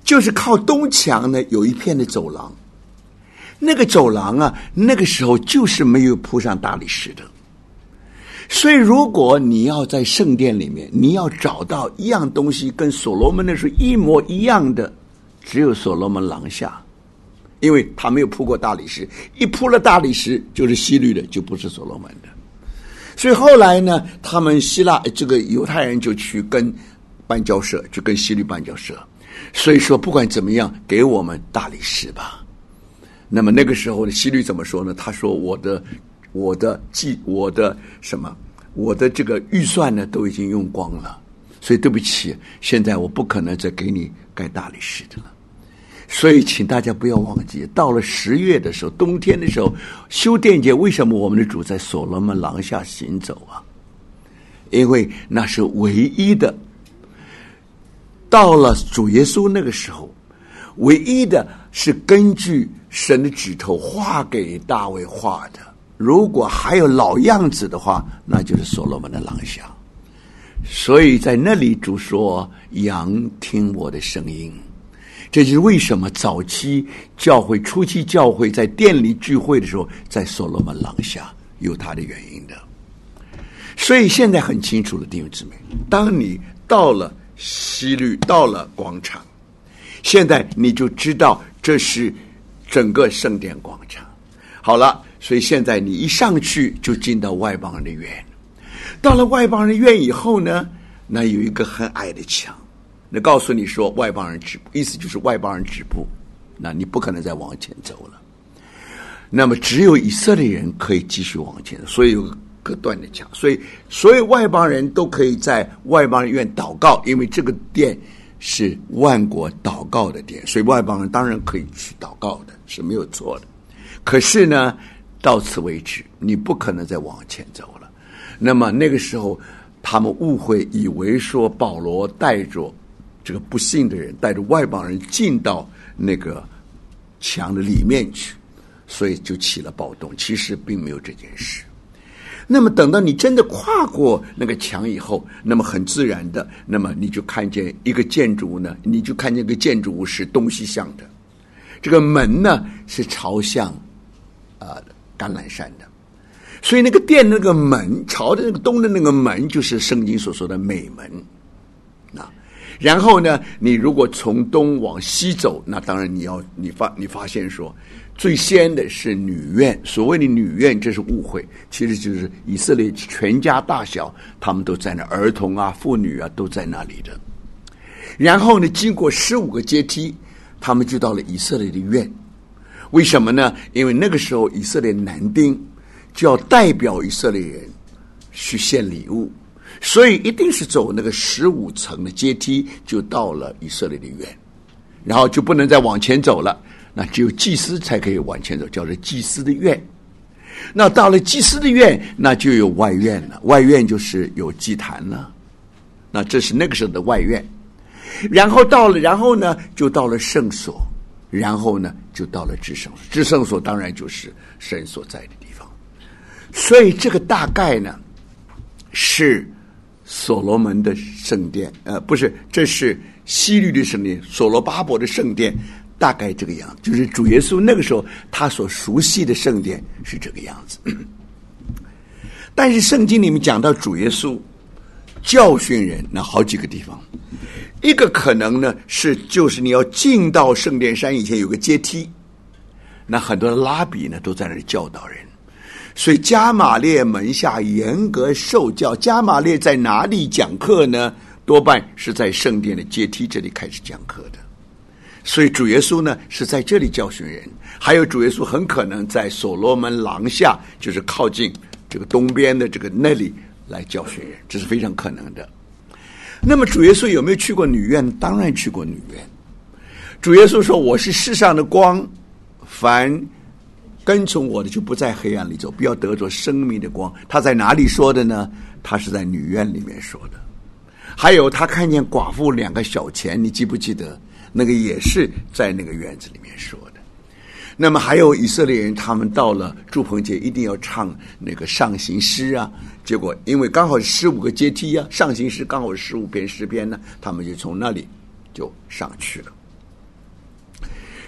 就是靠东墙呢有一片的走廊，那个走廊啊，那个时候就是没有铺上大理石的。所以如果你要在圣殿里面，你要找到一样东西跟所罗门那时候一模一样的，只有所罗门廊下，因为他没有铺过大理石，一铺了大理石就是希律的，就不是所罗门的。所以后来呢，他们希腊这个犹太人就去跟办交涉，就跟希律办交涉，所以说不管怎么样，给我们大理石吧。那么那个时候呢，希律怎么说呢？他说我的我的计我的什么我的这个预算呢都已经用光了，所以对不起，现在我不可能再给你盖大理石的了。所以请大家不要忘记，到了十月的时候，冬天的时候，修殿节为什么我们的主在所罗门廊下行走啊？因为那是唯一的，到了主耶稣那个时候，唯一的是根据神的指头画给大卫画的。如果还有老样子的话，那就是所罗门的廊下。所以在那里主说，羊听我的声音。这就是为什么早期教会初期教会在殿里聚会的时候，在所罗门廊下有它的原因的。所以现在很清楚了，弟兄姊妹，当你到了希律，到了广场，现在你就知道这是整个圣殿广场。好了，所以现在你一上去就进到外邦人的院，到了外邦人的院以后呢，那有一个很矮的墙，那告诉你说外邦人止步，意思就是外邦人止步，那你不可能再往前走了。那么只有以色列人可以继续往前走，所以有个隔断的墙，所以所有外邦人都可以在外邦人院祷告，因为这个殿是万国祷告的殿，所以外邦人当然可以去祷告的，是没有错的。可是呢，到此为止，你不可能再往前走了。那么那个时候他们误会，以为说保罗带着这个不信的人，带着外邦人进到那个墙的里面去，所以就起了暴动。其实并没有这件事。那么等到你真的跨过那个墙以后，那么很自然的，那么你就看见一个建筑物呢，你就看见一个建筑物是东西向的，这个门呢是朝向呃橄榄山的，所以那个殿那个门朝着那个东的那个门就是圣经所说的美门啊。然后呢，你如果从东往西走，那当然你要你发你发现说，最先的是女院。所谓的女院，这是误会，其实就是以色列全家大小，他们都在那，儿童啊、妇女啊都在那里的。然后呢，经过十五个阶梯，他们就到了以色列的院。为什么呢？因为那个时候以色列男丁就要代表以色列人去献礼物，所以一定是走那个十五层的阶梯，就到了以色列的院，然后就不能再往前走了。那只有祭司才可以往前走，叫做祭司的院。那到了祭司的院，那就有外院了，外院就是有祭坛了。那这是那个时候的外院。然后到了，然后呢，就到了圣所，然后呢，就到了至圣所。至圣所当然就是神所在的地方。所以这个大概呢，是所罗门的圣殿，呃，不是，这是希律的圣殿，所罗巴伯的圣殿。大概这个样子，就是主耶稣那个时候他所熟悉的圣殿是这个样子。但是圣经里面讲到主耶稣教训人，那好几个地方，一个可能呢是就是你要进到圣殿山以前有个阶梯，那很多的拉比呢都在那里教导人，所以加玛列门下严格受教。加玛列在哪里讲课呢？多半是在圣殿的阶梯这里开始讲课的。所以主耶稣呢是在这里教训人，还有主耶稣很可能在所罗门廊下，就是靠近这个东边的这个那里来教训人，这是非常可能的。那么主耶稣有没有去过女院？当然去过女院。主耶稣说，我是世上的光，凡跟从我的就不在黑暗里走，不要得着生命的光。他在哪里说的呢？他是在女院里面说的。还有他看见寡妇两个小钱，你记不记得？那个也是在那个院子里面说的。那么还有以色列人，他们到了住棚节一定要唱那个上行诗啊，结果因为刚好是十五个阶梯啊，上行诗刚好是十五篇诗篇呢，他们就从那里就上去了。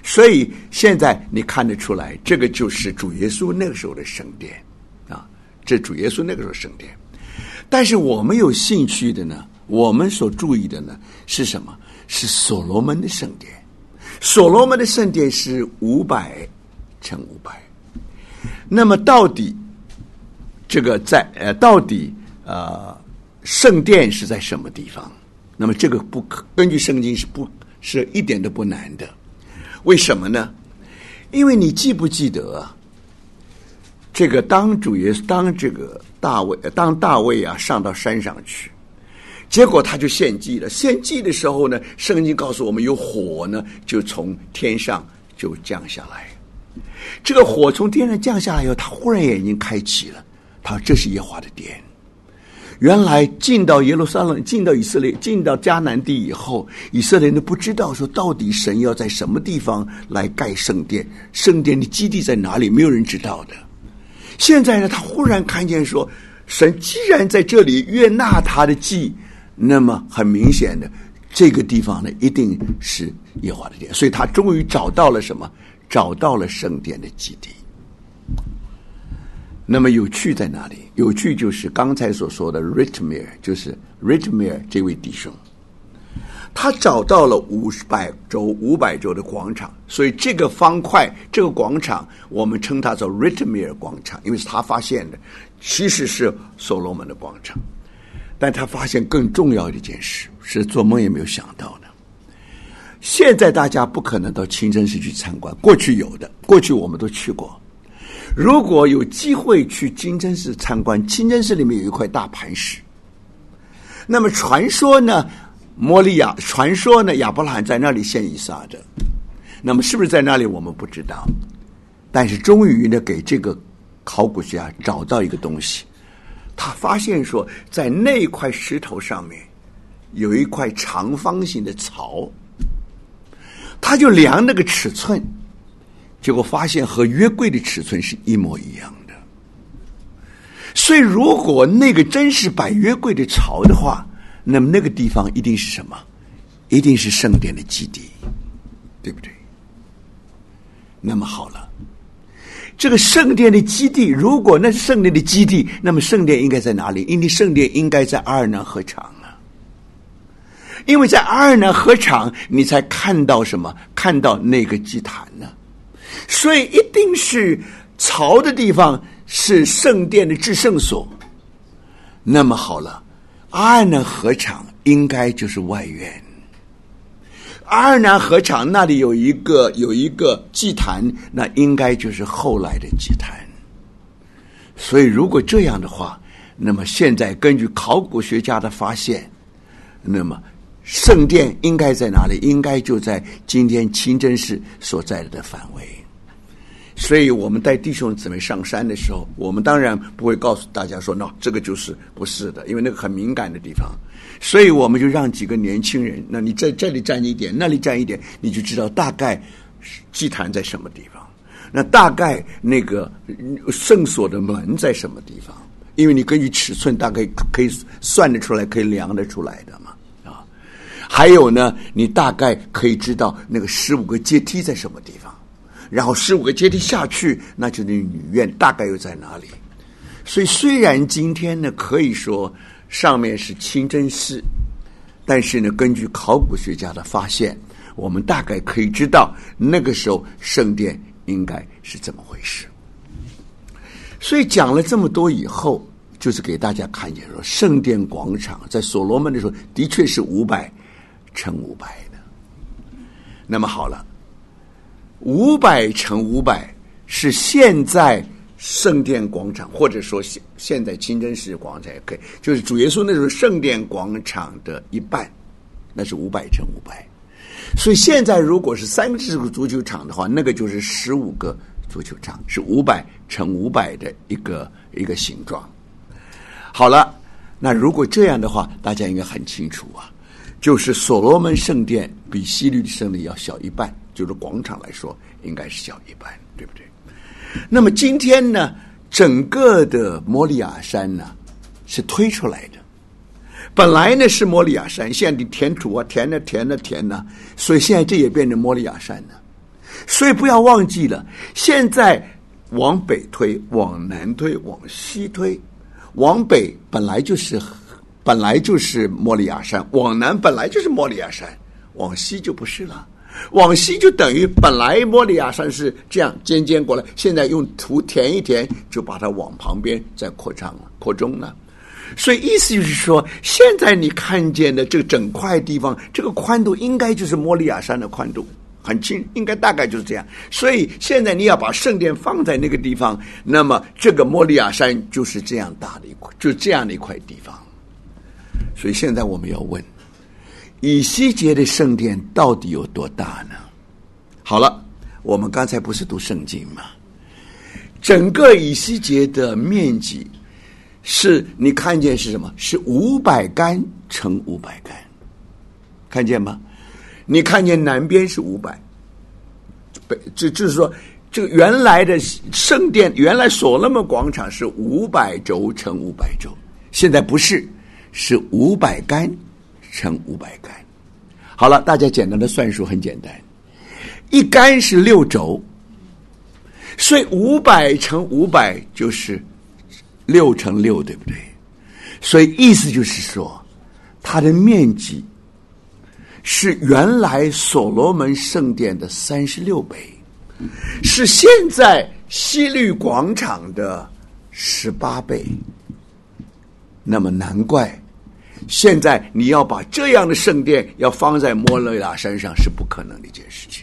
所以现在你看得出来，这个就是主耶稣那个时候的圣殿啊，这主耶稣那个时候圣殿。但是我们有兴趣的呢，我们所注意的呢是什么？是所罗门的圣殿。所罗门的圣殿是五百乘五百。那么到底这个在呃到底呃圣殿是在什么地方？那么这个不根据圣经是不是一点都不难的。为什么呢？因为你记不记得这个当主耶稣当这个大卫当大卫啊上到山上去，结果他就献祭了。献祭的时候呢，圣经告诉我们有火呢就从天上就降下来。这个火从天上降下来以后，他忽然眼睛开启了，他说这是耶和华的殿。原来进到耶路撒冷，进到以色列，进到迦南地以后，以色列人都不知道说到底神要在什么地方来盖圣殿，圣殿的基地在哪里，没有人知道的。现在呢，他忽然看见说，神既然在这里悦纳他的祭，那么很明显的，这个地方呢一定是耶和华的殿，所以他终于找到了什么？找到了圣殿的基地。那么有趣在哪里？有趣就是刚才所说的 Ritmir， 就是 Ritmir 这位弟兄，他找到了五百周五百周的广场，所以这个方块这个广场我们称它做 Ritmir 广场，因为是他发现的，其实是所罗门的广场。但他发现更重要的一件事，是做梦也没有想到的。现在大家不可能到清真寺去参观，过去有的，过去我们都去过。如果有机会去清真寺参观，清真寺里面有一块大磐石。那么传说呢，摩利亚传说呢，亚伯拉罕在那里献以撒的。那么是不是在那里我们不知道，但是终于呢，给这个考古学家找到一个东西，他发现说，在那块石头上面有一块长方形的槽，他就量那个尺寸。结果发现和约柜的尺寸是一模一样的，所以如果那个真是摆约柜的槽的话，那么那个地方一定是什么？一定是圣殿的基地，对不对？那么好了，这个圣殿的基地，如果那是圣殿的基地，那么圣殿应该在哪里？因为圣殿应该在阿尔南河场啊，因为在阿尔南河场，你才看到什么？看到那个祭坛呢？所以一定是槽的地方是圣殿的至圣所。那么好了，阿尔南河场应该就是外院。阿尔南河场那里有一个有一个祭坛，那应该就是后来的祭坛。所以如果这样的话，那么现在根据考古学家的发现，那么圣殿应该在哪里？应该就在今天清真寺所在的范围。所以我们带弟兄姊妹上山的时候，我们当然不会告诉大家说 no 这个就是不是的，因为那个很敏感的地方。所以我们就让几个年轻人，那你在这里站一点，那里站一点，你就知道大概祭坛在什么地方，那大概那个圣所的门在什么地方，因为你根据尺寸大概可以算得出来，可以量得出来的嘛。啊，还有呢，你大概可以知道那个十五个阶梯在什么地方，然后十五个阶梯下去，那就是女院大概又在哪里。所以虽然今天呢可以说上面是清真寺，但是呢根据考古学家的发现，我们大概可以知道那个时候圣殿应该是怎么回事。所以讲了这么多以后，就是给大家看见说，圣殿广场在所罗门的时候的确是五百乘五百的。那么好了，五百乘五百是现在圣殿广场，或者说现现在清真寺广场也可以，就是主耶稣那时候圣殿广场的一半，那是五百乘五百。所以现在如果是三十个足球场的话，那个就是十五个足球场，是五百乘五百的一个一个形状。好了，那如果这样的话，大家应该很清楚啊，就是所罗门圣殿比希律的圣殿要小一半，就是广场来说应该是小一半，对不对？那么今天呢，整个的摩利亚山呢是推出来的，本来呢是摩利亚山，现在的填土啊填了填了填了，所以现在这也变成摩利亚山了。 所以不要忘记了，现在往北推，往南推，往西推，往北本来就是本来就是摩利亚山，往南本来就是摩利亚山，往西就不是了。往西就等于本来摩利亚山是这样尖尖过来，现在用土填一填，就把它往旁边再扩张了，扩中了。所以意思就是说，现在你看见的这个整块地方，这个宽度应该就是摩利亚山的宽度，很轻，应该大概就是这样。所以现在你要把圣殿放在那个地方，那么这个摩利亚山就是这样大的一块，就这样的一块地方。所以现在我们要问，以西结的圣殿到底有多大呢？好了，我们刚才不是读圣经吗？整个以西结的面积是你看见是什么？是五百竿乘五百竿，看见吗？你看见南边是五百，这就是说，这个原来的圣殿，原来所罗门广场是五百轴乘五百轴，现在不是，是五百竿乘五百竿。好了，大家简单的算数很简单，一竿是六轴，所以五百乘五百就是六乘六，对不对？所以意思就是说，它的面积是原来所罗门圣殿的三十六倍，是现在西律广场的十八倍。那么难怪现在你要把这样的圣殿要放在摩利亚山上是不可能的一件事情。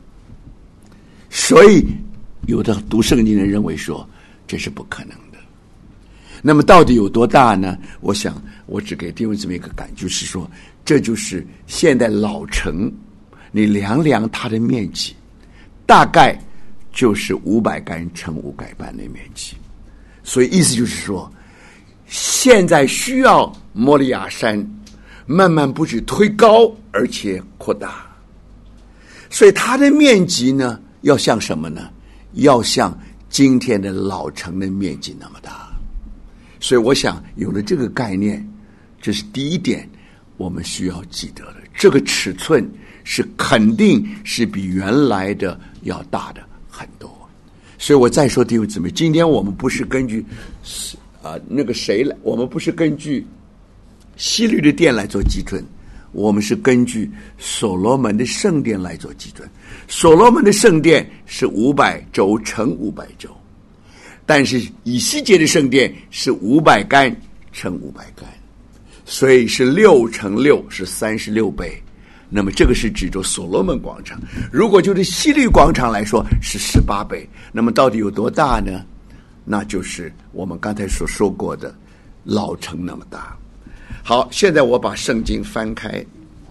所以有的读圣经的人认为说这是不可能的。那么到底有多大呢？我想我只给弟兄姊妹一个感觉，就是说这就是现在老城你量量它的面积，大概就是五百竿乘五百竿的面积。所以意思就是说，现在需要摩利亚山慢慢不止推高，而且扩大。所以它的面积呢，要像什么呢？要像今天的老城的面积那么大。所以我想有了这个概念，这是第一点我们需要记得的，这个尺寸是肯定是比原来的要大的很多。所以我再说弟兄姊妹，今天我们不是根据啊那个谁来，我们不是根据西律的殿来做基准，我们是根据所罗门的圣殿来做基准。所罗门的圣殿是五百轴乘五百轴，但是以西结的圣殿是五百竿乘五百竿，所以是六乘六，是三十六倍。那么这个是指着所罗门广场，如果就是西律广场来说是十八倍。那么到底有多大呢？那就是我们刚才所说过的老城那么大。好，现在我把圣经翻开，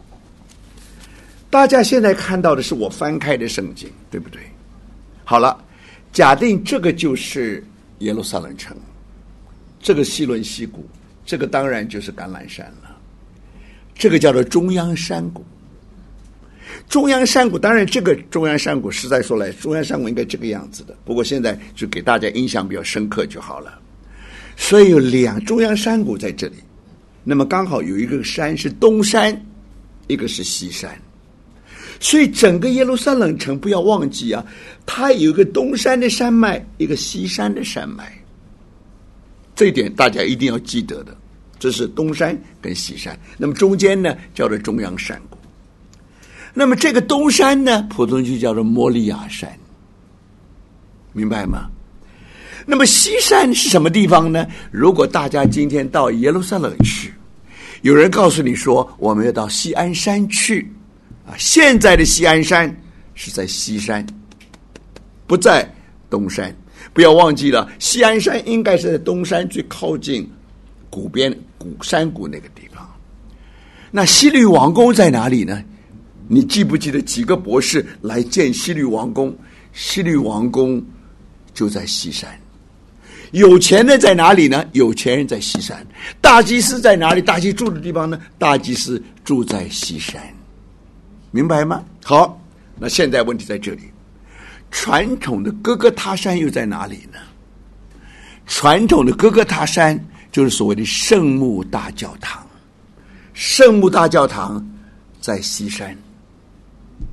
大家现在看到的是我翻开的圣经，对不对？好了，假定这个就是耶路撒冷城，这个西伦西谷，这个当然就是橄榄山了，这个叫做中央山谷。中央山谷，当然这个中央山谷实在说来，中央山谷应该这个样子的，不过现在就给大家印象比较深刻就好了。所以有两中央山谷在这里，那么刚好有一个山是东山，一个是西山。所以整个耶路撒冷城不要忘记啊，它有一个东山的山脉，一个西山的山脉，这一点大家一定要记得的。这是东山跟西山，那么中间呢叫做中央山谷。那么这个东山呢，普通就叫做摩利亚山，明白吗？那么西山是什么地方呢？如果大家今天到耶路撒冷去，有人告诉你说我们要到锡安山去啊，现在的锡安山是在西山，不在东山。不要忘记了，锡安山应该是在东山最靠近谷边谷山谷那个地方。那西律王宫在哪里呢？你记不记得几个博士来见西律王宫？西律王宫就在西山。有钱人在哪里呢？有钱人在西山。大祭司在哪里？大祭司住的地方呢？大祭司住在西山。明白吗？好，那现在问题在这里，传统的哥哥他山又在哪里呢？传统的哥哥他山就是所谓的圣母大教堂。圣母大教堂在西山。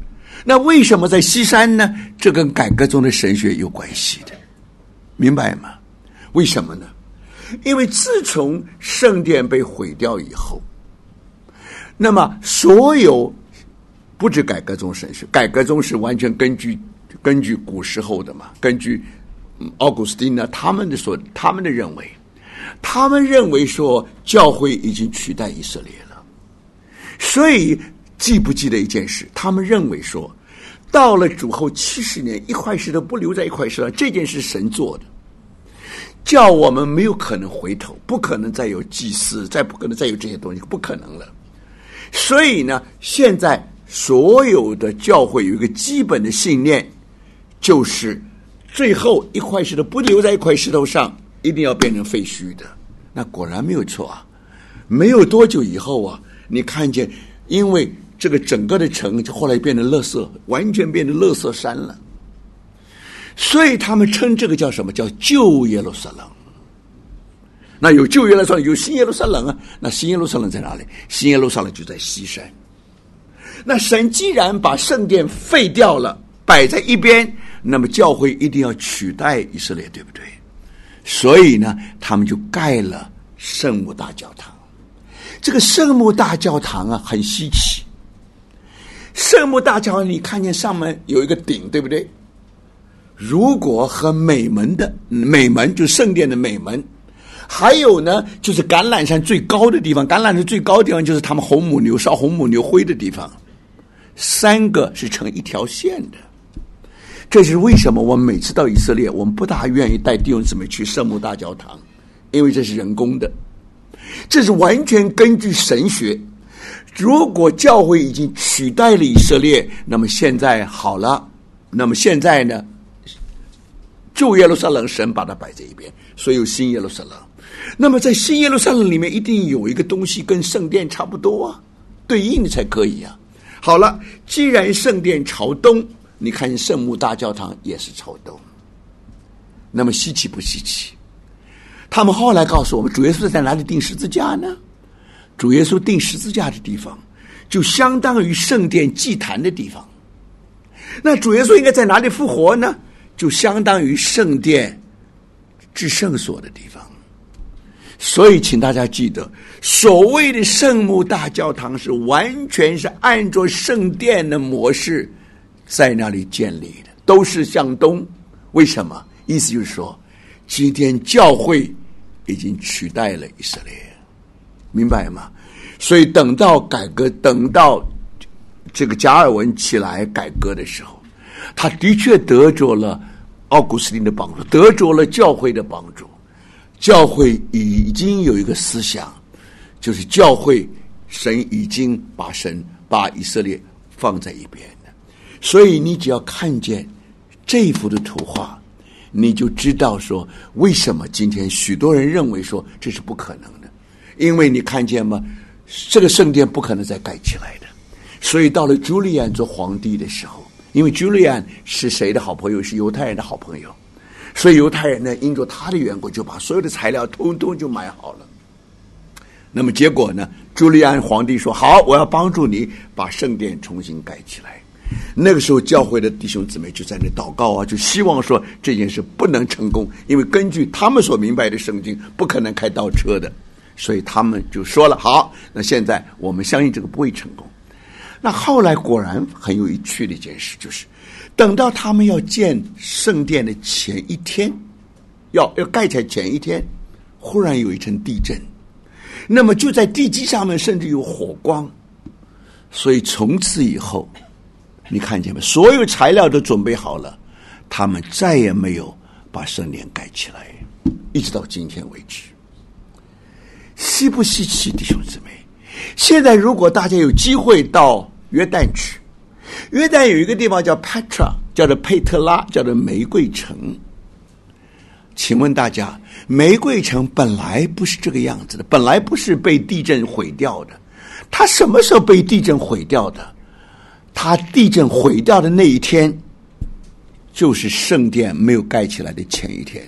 那为什么在西山呢？这跟改革中的神学有关系的，明白吗？为什么呢？因为自从圣殿被毁掉以后，那么所有不止改革中神学，改革中是完全根据根据古时候的嘛，根据奥古斯丁呢他们的说他们的认为，他们认为说教会已经取代以色列了。所以记不记得一件事？他们认为说，到了主后七十年，一块石头不留在一块石头，这件事神做的，叫我们没有可能回头，不可能再有祭司，再不可能再有这些东西，不可能了。所以呢，现在所有的教会有一个基本的信念，就是最后一块石头不留在一块石头上，一定要变成废墟的。那果然没有错啊！没有多久以后啊，你看见，因为这个整个的城后来变成垃圾，完全变成垃圾山了。所以他们称这个叫什么？叫旧耶路撒冷。那有旧耶路撒冷，有新耶路撒冷啊。那新耶路撒冷在哪里？新耶路撒冷就在西山。那神既然把圣殿废掉了，摆在一边，那么教会一定要取代以色列，对不对？所以呢，他们就盖了圣母大教堂。这个圣母大教堂啊，很稀奇。圣母大教堂，你看见上面有一个顶，对不对？如果和美门的美门，就圣殿的美门，还有呢，就是橄榄山最高的地方，橄榄山最高的地方就是他们红母牛烧红母牛灰的地方，三个是成一条线的。这是为什么我们每次到以色列，我们不大愿意带弟兄姊妹去圣母大教堂，因为这是人工的，这是完全根据神学。如果教会已经取代了以色列，那么现在好了，那么现在呢，旧耶路撒冷神把它摆在一边，所以有新耶路撒冷。那么在新耶路撒冷里面一定有一个东西跟圣殿差不多啊，对应的才可以啊。好了，既然圣殿朝东，你看圣母大教堂也是朝东，那么稀奇不稀奇？他们后来告诉我们，主耶稣在哪里钉十字架呢？主耶稣钉十字架的地方就相当于圣殿祭坛的地方。那主耶稣应该在哪里复活呢？就相当于圣殿至圣所的地方。所以请大家记得，所谓的圣母大教堂是完全是按照圣殿的模式在那里建立的，都是向东。为什么？意思就是说，今天教会已经取代了以色列，明白吗？所以等到改革，等到这个加尔文起来改革的时候，他的确得着了奥古斯丁的帮助，得着了教会的帮助。教会已经有一个思想，就是教会神已经把神把以色列放在一边了。所以你只要看见这幅的图画，你就知道说为什么今天许多人认为说这是不可能的。因为你看见吗？这个圣殿不可能再盖起来的。所以到了朱利安做皇帝的时候，因为朱利安是谁的好朋友？是犹太人的好朋友。所以犹太人呢，因着他的缘故，就把所有的材料通通就买好了。那么结果呢，朱利安皇帝说：“好，我要帮助你把圣殿重新盖起来。”那个时候，教会的弟兄姊妹就在那祷告啊，就希望说这件事不能成功，因为根据他们所明白的圣经，不可能开倒车的。所以他们就说了：“好，那现在我们相信这个不会成功。”那后来果然很有趣的一件事，就是等到他们要建圣殿的前一天，要要盖起来前一天，忽然有一阵地震，那么就在地基上面甚至有火光，所以从此以后，你看见没？所有材料都准备好了，他们再也没有把圣殿盖起来，一直到今天为止。稀不稀奇，弟兄姊妹？现在如果大家有机会到约旦去，约旦有一个地方叫 Petra， 叫做佩特拉，叫做玫瑰城。请问大家，玫瑰城本来不是这个样子的，本来不是被地震毁掉的。它什么时候被地震毁掉的？它地震毁掉的那一天，就是圣殿没有盖起来的前一天。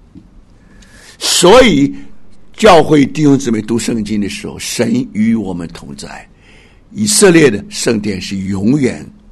所以教会弟兄姊妹读圣经的时候，神与我们同在。以色列的圣殿是永远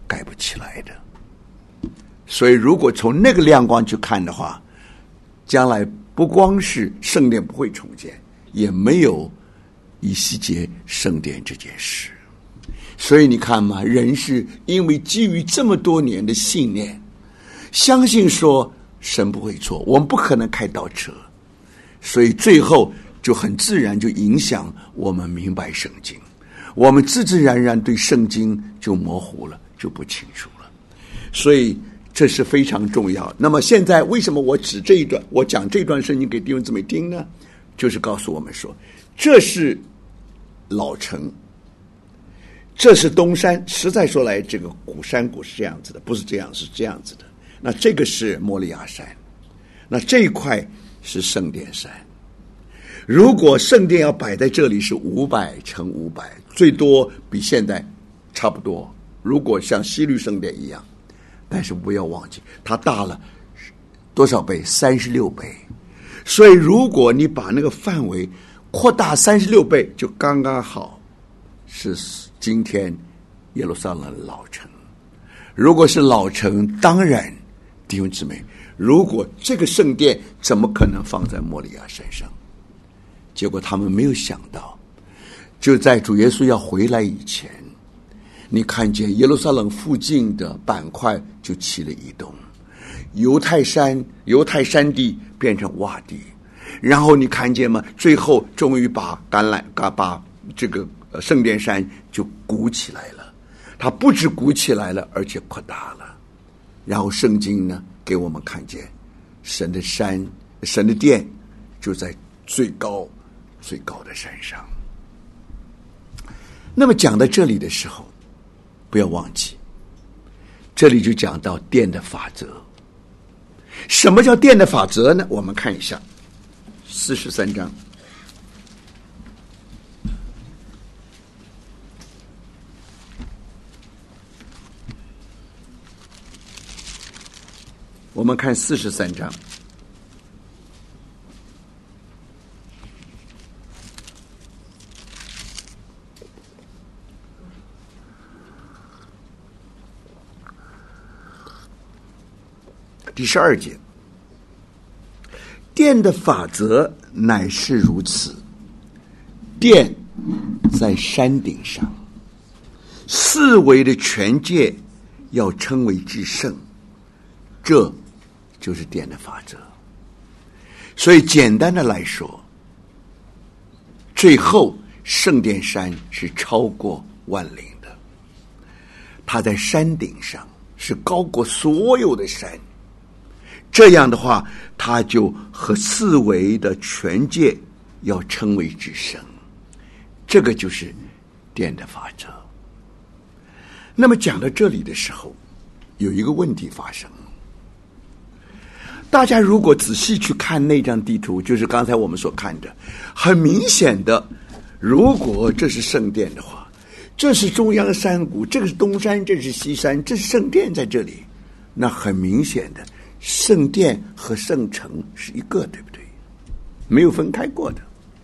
盖不起来的。所以如果从那个亮光去看的话，将来不光是圣殿不会重建，也没有以西结圣殿这件事。所以你看嘛，人是因为基于这么多年的信念，相信说神不会错，我们不可能开倒车，所以最后就很自然就影响我们明白圣经，我们自自然然对圣经就模糊了，就不清楚了。所以这是非常重要。那么现在为什么我指这一段，我讲这段圣经给弟兄姊妹听呢？就是告诉我们说，这是老城，这是东山。实在说来，这个古山谷是这样子的，不是这样，是这样子的。那这个是摩利亚山，那这一块是圣殿山。如果圣殿要摆在这里，是五百乘五百，最多比现在差不多。如果像西律圣殿一样，但是不要忘记，它大了多少倍？三十六倍。所以，如果你把那个范围扩大三十六倍，就刚刚好是今天耶路撒冷老城。如果是老城，当然弟兄姊妹，如果这个圣殿怎么可能放在摩利亚山上？结果他们没有想到，就在主耶稣要回来以前，你看见耶路撒冷附近的板块就起了移动，犹太山犹太山地变成洼地，然后你看见吗？最后终于把橄榄把这个圣殿山就鼓起来了，它不止鼓起来了，而且扩大了。然后圣经呢给我们看见，神的山神的殿就在最高最高的山上。那么讲到这里的时候，不要忘记，这里就讲到殿的法则。什么叫殿的法则呢？我们看一下四十三章。我们看四十三章。第十二节，殿的法则乃是如此，殿在山顶上，四围的全界要称为至圣，这就是殿的法则。所以简单的来说，最后圣殿山是超过万岭的，它在山顶上，是高过所有的山。这样的话，它就和四围的全界要称为至圣，这个就是殿的法则。那么讲到这里的时候，有一个问题发生。大家如果仔细去看那张地图，就是刚才我们所看的，很明显的，如果这是圣殿的话，这是中央山谷，这个是东山，这是西山，这是圣殿在这里，那很明显的，圣殿和圣城是一个，对不对？没有分开过的。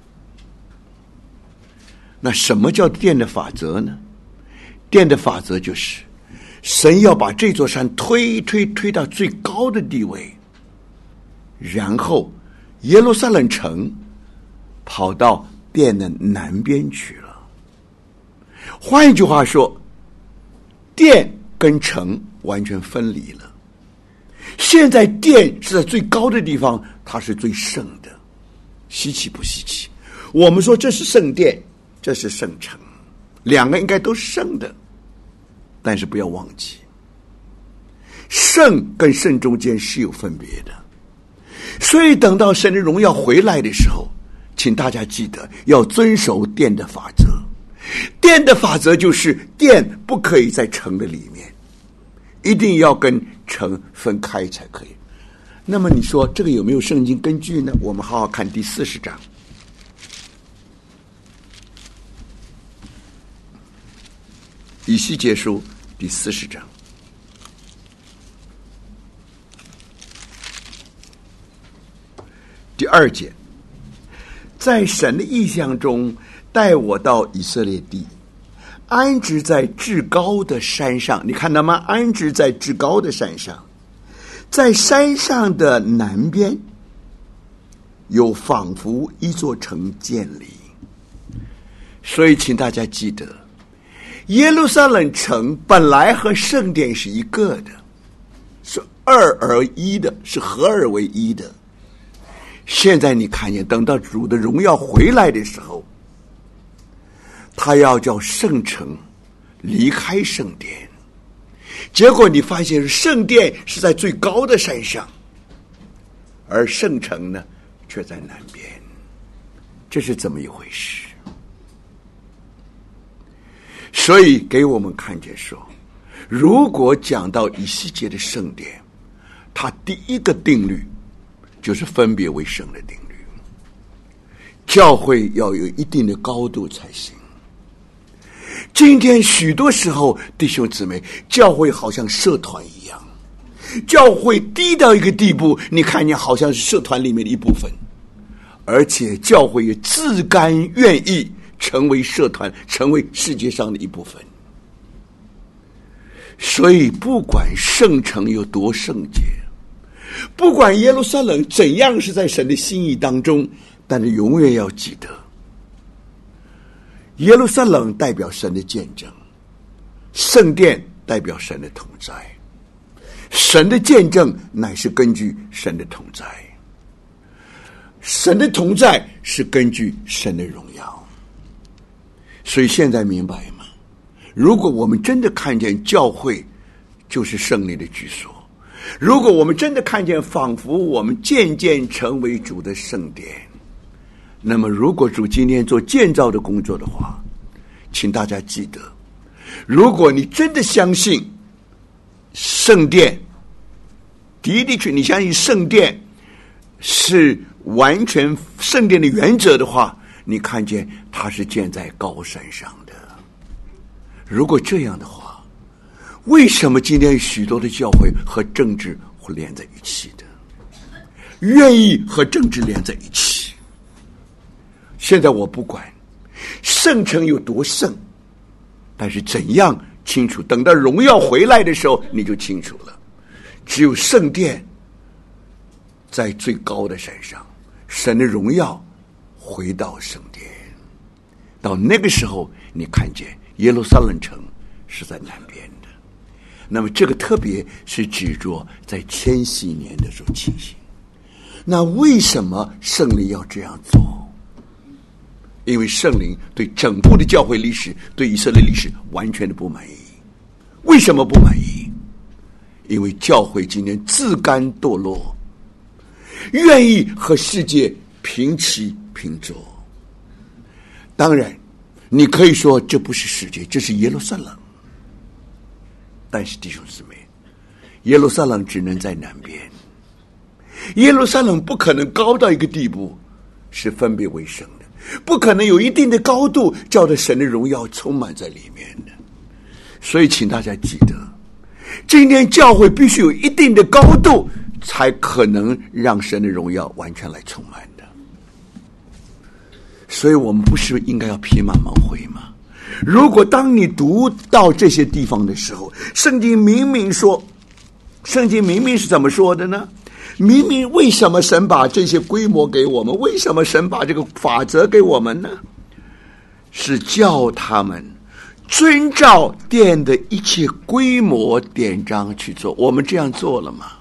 那什么叫殿的法则呢？殿的法则就是神要把这座山推推推到最高的地位，然后耶路撒冷城跑到殿的南边去了。换一句话说，殿跟城完全分离了。现在殿是在最高的地方，它是最圣的，稀奇不稀奇？我们说这是圣殿，这是圣城，两个应该都是圣的，但是不要忘记，圣跟圣中间是有分别的。所以等到神的荣耀回来的时候，请大家记得要遵守殿的法则。殿的法则就是殿不可以在城的里面，一定要跟城分开才可以。那么你说这个有没有圣经根据呢？我们好好看第四十章。以西结书第四十章。第二节，在神的意象中带我到以色列地， 安置在至高的山上，你看到吗？安置在至高的山上，在山上的南边，有仿佛一座城建立。所以请大家记得，耶路撒冷城本来和圣殿是一个的，是二而一的，是合二为一的。现在你看见，等到主的荣耀回来的时候，他要叫圣城离开圣殿，结果你发现圣殿是在最高的山上，而圣城呢却在南边，这是怎么一回事？所以给我们看见说，如果讲到以西结的圣殿，它第一个定律就是分别为圣的定律，教会要有一定的高度才行。今天许多时候，弟兄姊妹，教会好像社团一样，教会低到一个地步，你看见好像是社团里面的一部分，而且教会也自甘愿意成为社团，成为世界上的一部分。所以不管圣城有多圣洁，不管耶路撒冷怎样是在神的心意当中，但是永远要记得，耶路撒冷代表神的见证，圣殿代表神的同在，神的见证乃是根据神的同在，神的同在是根据神的荣耀。所以现在明白吗？如果我们真的看见教会就是圣灵的居所，如果我们真的看见仿佛我们渐渐成为主的圣殿，那么如果主今天做建造的工作的话，请大家记得，如果你真的相信圣殿，的的确你相信圣殿是完全圣殿的原则的话，你看见它是建在高山上的。如果这样的话，为什么今天许多的教会和政治会连在一起的，愿意和政治连在一起？现在我不管圣城有多圣，但是怎样清楚，等到荣耀回来的时候你就清楚了。只有圣殿在最高的山上，神的荣耀回到圣殿，到那个时候你看见耶路撒冷城是在南边的。那么这个特别是指着在千禧年的时候情形。那为什么圣灵要这样做？因为圣灵对整部的教会历史，对以色列历史完全的不满意。为什么不满意？因为教会今天自甘堕落，愿意和世界平起平坐。当然你可以说这不是世界，这是耶路撒冷。但是弟兄姊妹，耶路撒冷只能在南边，耶路撒冷不可能高到一个地步是分别为圣的，不可能有一定的高度叫着神的荣耀充满在里面的。所以请大家记得，今天教会必须有一定的高度，才可能让神的荣耀完全来充满的。所以我们不是应该要披麻蒙灰吗？如果当你读到这些地方的时候，圣经明明说，圣经明明是怎么说的呢？明明为什么神把这些规模给我们？为什么神把这个法则给我们呢？是叫他们遵照殿的一切规模典章去做。我们这样做了吗？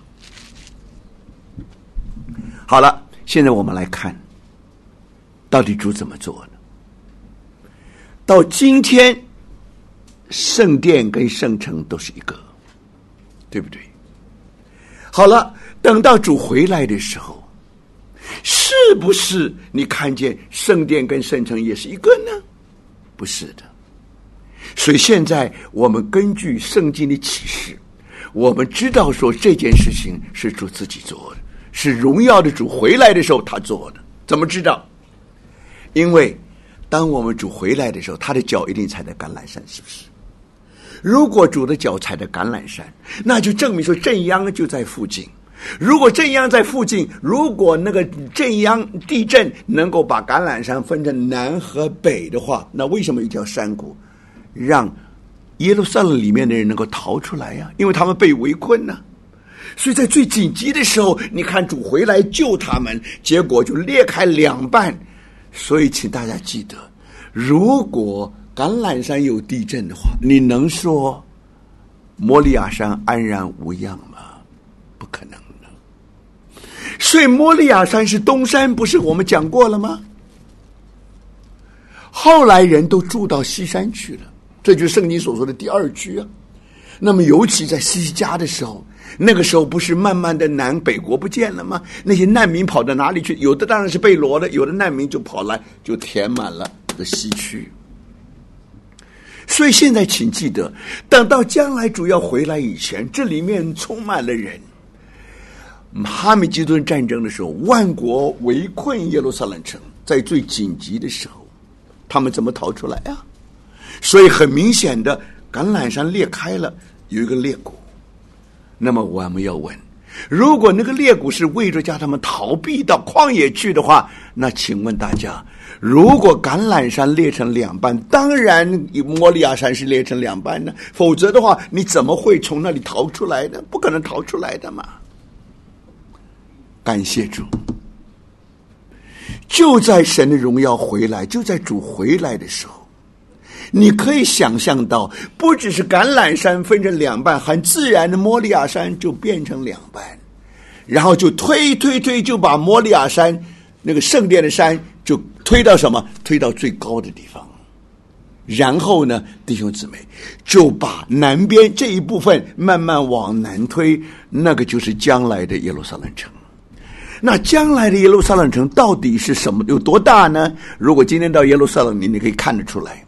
好了，现在我们来看到底主怎么做的。到今天圣殿跟圣城都是一个，对不对？好了，等到主回来的时候，是不是你看见圣殿跟圣城也是一个呢？不是的。所以现在我们根据圣经的启示，我们知道说这件事情是主自己做的，是荣耀的主回来的时候他做的。怎么知道？因为当我们主回来的时候，他的脚一定踩在橄榄山，是不是？如果主的脚踩在橄榄山，那就证明说震央就在附近。如果震央在附近，如果那个震央地震能够把橄榄山分成南和北的话，那为什么一条山谷让耶路撒冷里面的人能够逃出来呀、啊，因为他们被围困呢、啊。所以在最紧急的时候，你看主回来救他们，结果就裂开两半。所以请大家记得，如果橄榄山有地震的话，你能说摩利亚山安然无恙吗？不可能的。所以摩利亚山是东山，不是我们讲过了吗？后来人都住到西山去了，这就是圣经所说的第二居啊。那么尤其在西家的时候，那个时候不是慢慢的南北国不见了吗？那些难民跑到哪里去？有的当然是被掳的，有的难民就跑来，就填满了这个西区。所以现在请记得，等到将来主要回来以前，这里面充满了人。哈米吉顿战争的时候，万国围困耶路撒冷城，在最紧急的时候，他们怎么逃出来啊？所以很明显的，橄榄山裂开了，有一个裂谷。那么我们要问，如果那个裂谷是为着叫他们逃避到旷野去的话，那请问大家，如果橄榄山裂成两半，当然摩利亚山是裂成两半呢，否则的话，你怎么会从那里逃出来呢？不可能逃出来的嘛。感谢主，就在神的荣耀回来，就在主回来的时候，你可以想象到，不只是橄榄山分成两半，很自然的摩利亚山就变成两半，然后就推推推，就把摩利亚山那个圣殿的山就推到什么？推到最高的地方。然后呢，弟兄姊妹，就把南边这一部分慢慢往南推，那个就是将来的耶路撒冷城。那将来的耶路撒冷城到底是什么？有多大呢？如果今天到耶路撒冷，你你可以看得出来。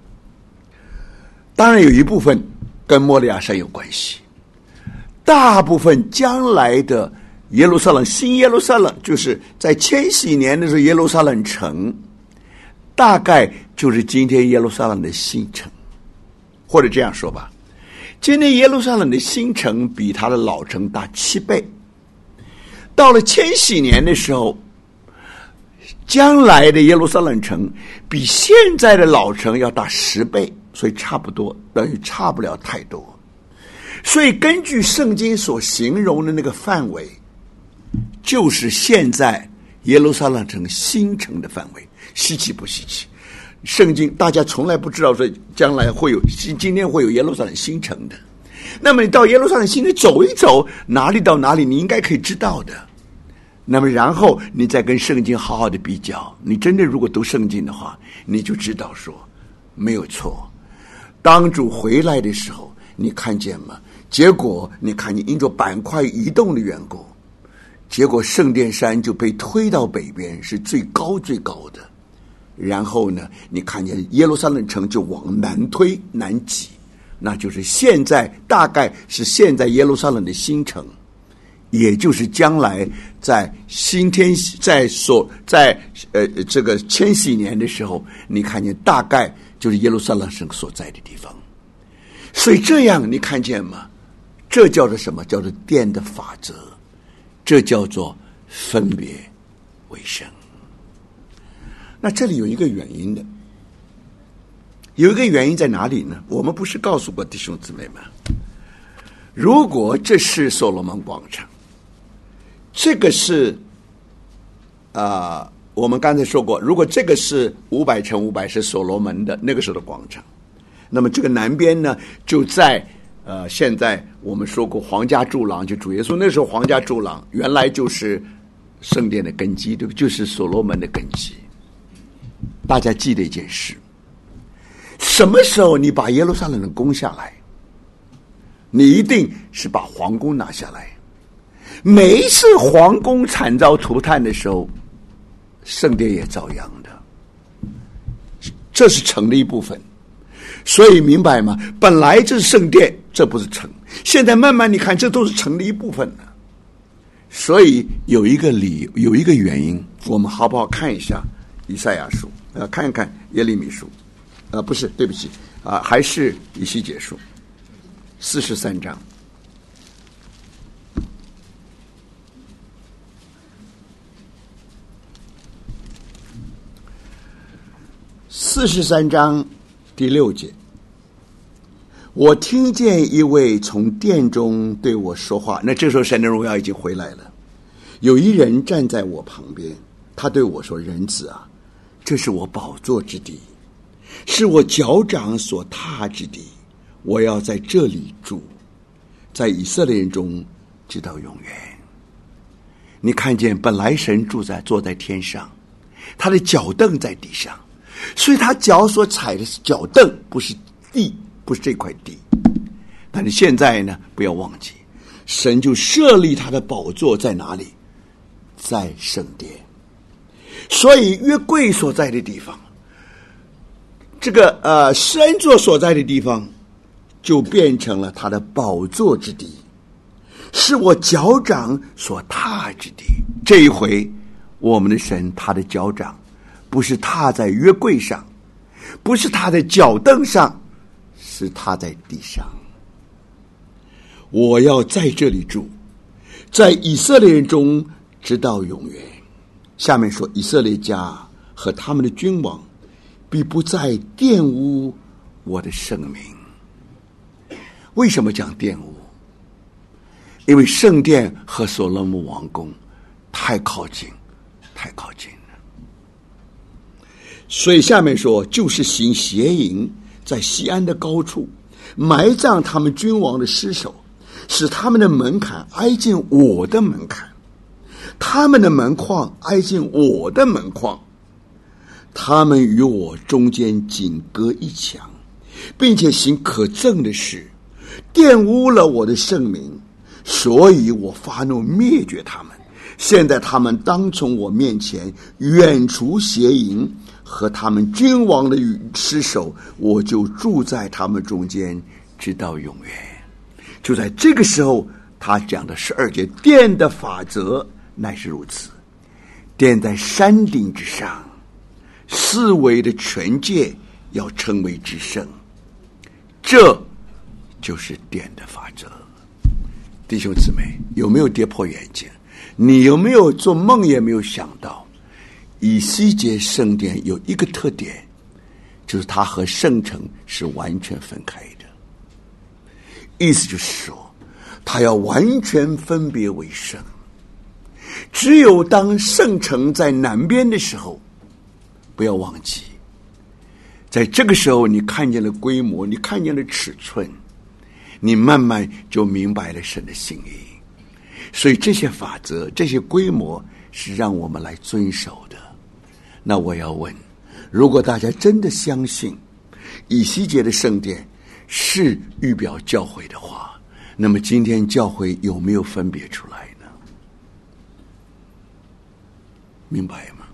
当然有一部分跟摩利亚山有关系，大部分将来的耶路撒冷，新耶路撒冷，就是在千禧年的时候，耶路撒冷城大概就是今天耶路撒冷的新城，或者这样说吧，今天耶路撒冷的新城比它的老城大七倍。到了千禧年的时候，将来的耶路撒冷城比现在的老城要大十倍，所以差不多，等于差不了太多。所以根据圣经所形容的那个范围，就是现在耶路撒冷城新城的范围。稀奇不稀奇？圣经大家从来不知道说将来会有，今天会有耶路撒冷新城的。那么你到耶路撒冷新城走一走，哪里到哪里你应该可以知道的。那么然后你再跟圣经好好的比较，你真的如果读圣经的话，你就知道说没有错。当主回来的时候，你看见吗？结果你看见因着板块移动的缘故，结果圣殿山就被推到北边，是最高最高的。然后呢，你看见耶路撒冷城就往南推南挤，那就是现在大概是现在耶路撒冷的新城，也就是将来在新天在所在呃这个千禧年的时候，你看见大概就是耶路撒冷城所在的地方。所以这样你看见吗？这叫做什么？叫做殿的法则，这叫做分别为圣。那这里有一个原因的，有一个原因在哪里呢？我们不是告诉过弟兄姊妹们，如果这是所罗门广场，这个是啊、呃，我们刚才说过，如果这个是五百乘五百是所罗门的那个时候的广场，那么这个南边呢，就在呃，现在我们说过皇家柱廊，就主耶稣那时候皇家柱廊原来就是圣殿的根基，对不对？就是所罗门的根基。大家记得一件事，什么时候你把耶路撒冷攻下来，你一定是把皇宫拿下来。每一次皇宫惨遭涂炭的时候，圣殿也遭殃的，这是城的一部分。所以明白吗？本来这是圣殿，这不是城，现在慢慢你看，这都是城的一部分了。所以有一个理，有一个原因，我们好不好看一下以赛亚书？呃，看一看耶利米书，呃，不是，对不起，啊、呃，还是以西结书，四十三章。四十三章第六节， 我听见一位从殿中对我说话，那这时候神的荣耀已经回来了。有一人站在我旁边，他对我说：人子啊，这是我宝座之地，是我脚掌所踏之地，我要在这里住，在以色列人中直到永远。你看见本来神住在坐在天上，他的脚凳在地上，所以他脚所踩的是脚凳，不是地，不是这块地。但是现在呢，不要忘记，神就设立他的宝座在哪里？在圣殿。所以约柜所在的地方，这个呃施恩座所在的地方，就变成了他的宝座之地，是我脚掌所踏之地。这一回我们的神，他的脚掌不是踏在约柜上，不是踏在脚凳上，是踏在地上。我要在这里住，在以色列人中直到永远。下面说，以色列家和他们的君王必不再玷污我的圣名。为什么讲玷污？因为圣殿和所罗门王宫太靠近，太靠近了。所以下面说，就是行邪淫，在西安的高处埋葬他们君王的尸首，使他们的门槛挨近我的门槛，他们的门框挨近我的门框，他们与我中间仅隔一墙，并且行可憎的事，玷污了我的圣名，所以我发怒灭绝他们。现在他们当从我面前远除邪淫和他们君王的尸首，我就住在他们中间直到永远。就在这个时候，他讲的十二节殿的法则乃是如此。殿在山顶之上，四围的全界要称为之圣，这就是殿的法则。弟兄姊妹，有没有跌破眼镜？你有没有做梦也没有想到，以西结圣殿有一个特点，就是它和圣城是完全分开的。意思就是说，它要完全分别为圣。只有当圣城在南边的时候，不要忘记，在这个时候你看见了规模，你看见了尺寸，你慢慢就明白了神的心意。所以这些法则，这些规模是让我们来遵守的。那我要问，如果大家真的相信以西结的圣殿是预表教会的话，那么今天教会有没有分别出来呢？明白吗？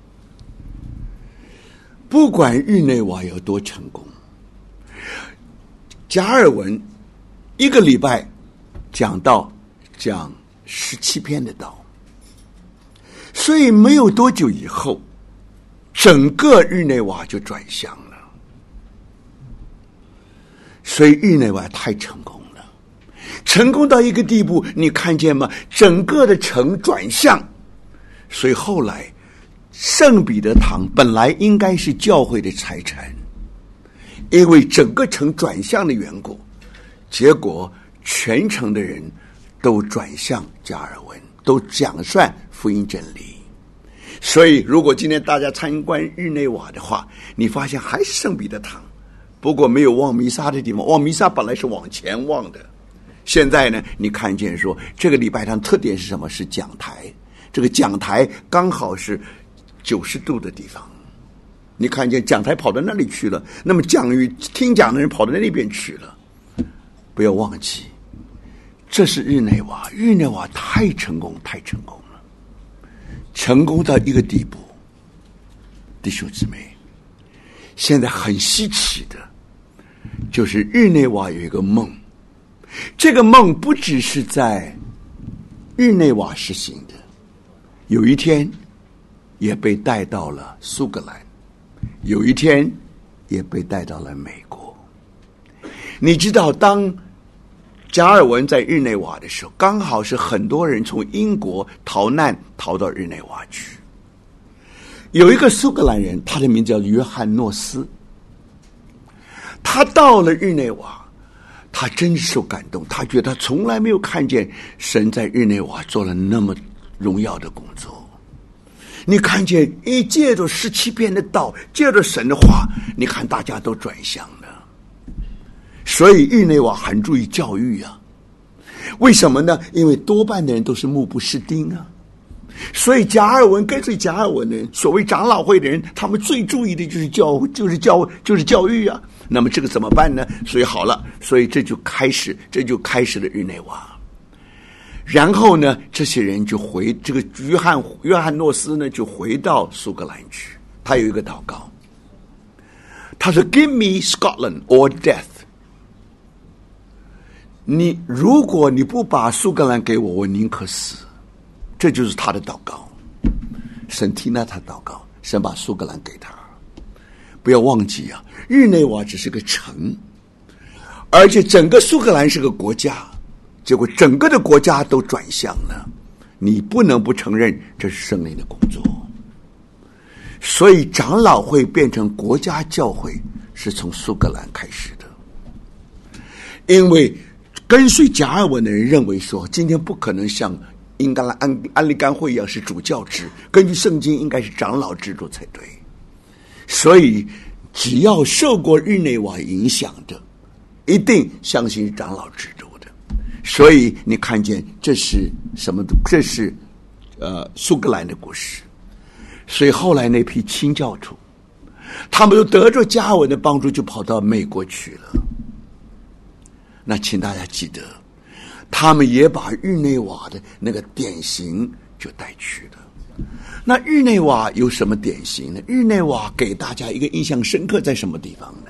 不管日内瓦有多成功，加尔文一个礼拜讲道讲十七篇的道，所以没有多久以后，整个日内瓦就转向了。所以日内瓦太成功了，成功到一个地步，你看见吗？整个的城转向。所以后来圣彼得堂本来应该是教会的财产，因为整个城转向的缘故，结果全城的人都转向加尔文，都讲算福音真理。所以如果今天大家参观日内瓦的话，你发现还是圣彼得堂，不过没有望弥撒的地方，望弥撒本来是往前望的，现在呢，你看见说这个礼拜堂特点是什么？是讲台，这个讲台刚好是九十度的地方，你看见讲台跑到那里去了，那么讲与听讲的人跑到那边去了。不要忘记，这是日内瓦，日内瓦太成功，太成功了，成功到一个地步。弟兄姊妹，现在很稀奇的，就是日内瓦有一个梦，这个梦不只是在日内瓦实行的，有一天也被带到了苏格兰，有一天也被带到了美国。你知道，当加尔文在日内瓦的时候，刚好是很多人从英国逃难逃到日内瓦去。有一个苏格兰人，他的名字叫约翰诺斯，他到了日内瓦， 他真受感动，他觉得他从来没有看见神在日内瓦做了那么荣耀的工作。你看见一借着十七篇的道，借着神的话，你看大家都转向了。所以日内瓦很注意教育啊，为什么呢？因为多半的人都是目不识丁啊。所以加尔文跟随加尔文的人，所谓长老会的人，他们最注意的就是教，就是教，就是教育啊。那么这个怎么办呢？所以好了，所以这就开始，这就开始了日内瓦。然后呢，这些人就回这个约翰约翰诺斯呢，就回到苏格兰去。他有一个祷告，他说 ：“Give me Scotland or death。”你如果你不把苏格兰给我，我宁可死。这就是他的祷告。神听了他祷告，神把苏格兰给他。不要忘记啊，日内瓦只是个城，而且整个苏格兰是个国家，结果整个的国家都转向了，你不能不承认这是圣灵的工作。所以长老会变成国家教会是从苏格兰开始的，因为跟随加尔文的人认为说，今天不可能像英格兰安安利甘会一样是主教制，根据圣经应该是长老制度才对。所以只要受过日内瓦影响的，一定相信长老制度的。所以你看见这是什么？这是呃苏格兰的故事。所以后来那批清教徒，他们都得着加尔文的帮助，就跑到美国去了。那请大家记得，他们也把日内瓦的那个典型就带去了。那日内瓦有什么典型呢？日内瓦给大家一个印象深刻在什么地方呢？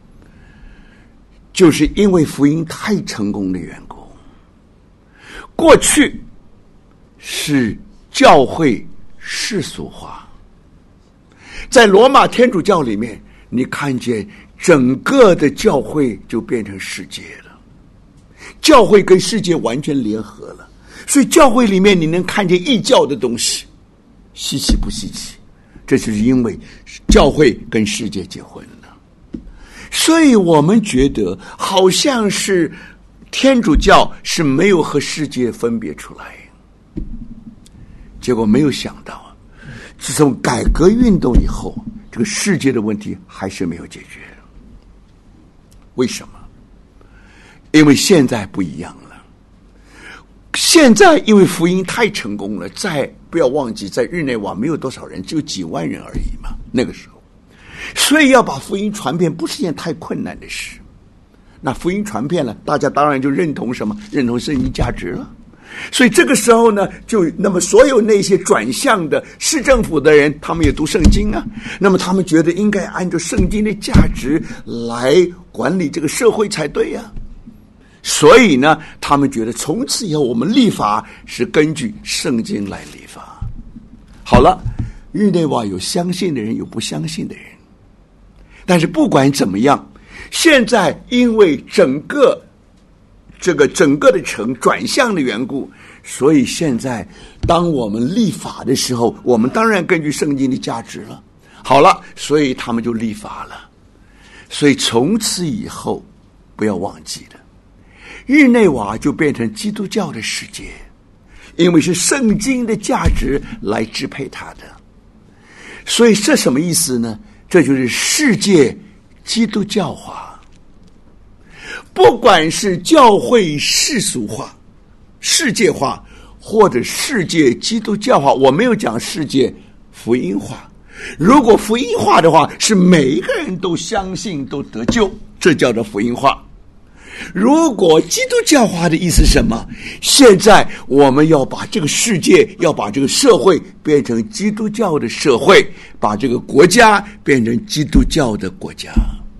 就是因为福音太成功的缘故。过去是教会世俗化，在罗马天主教里面，你看见整个的教会就变成世界了，教会跟世界完全联合了。所以教会里面你能看见异教的东西，稀奇不稀奇？这就是因为教会跟世界结婚了。所以我们觉得好像是天主教是没有和世界分别出来，结果没有想到，自从改革运动以后，这个世界的问题还是没有解决。为什么？因为现在不一样了。现在因为福音太成功了，再不要忘记，在日内瓦没有多少人，只有几万人而已嘛，那个时候。所以要把福音传遍不是件太困难的事。那福音传遍了，大家当然就认同什么？认同圣经价值了。所以这个时候呢，就那么所有那些转向的市政府的人，他们也读圣经啊，那么他们觉得应该按照圣经的价值来管理这个社会才对啊。所以呢，他们觉得从此以后我们立法是根据圣经来立法。好了，日内瓦有相信的人，有不相信的人，但是不管怎么样，现在因为整个这个整个的城转向的缘故，所以现在当我们立法的时候，我们当然根据圣经的价值了。好了，所以他们就立法了。所以从此以后不要忘记了，日内瓦就变成基督教的世界，因为是圣经的价值来支配它的。所以这什么意思呢？这就是世界基督教化。不管是教会世俗化、世界化，或者世界基督教化，我没有讲世界福音化。如果福音化的话，是每一个人都相信都得救，这叫做福音化。如果基督教化的意思是什么？现在我们要把这个世界，要把这个社会变成基督教的社会，把这个国家变成基督教的国家。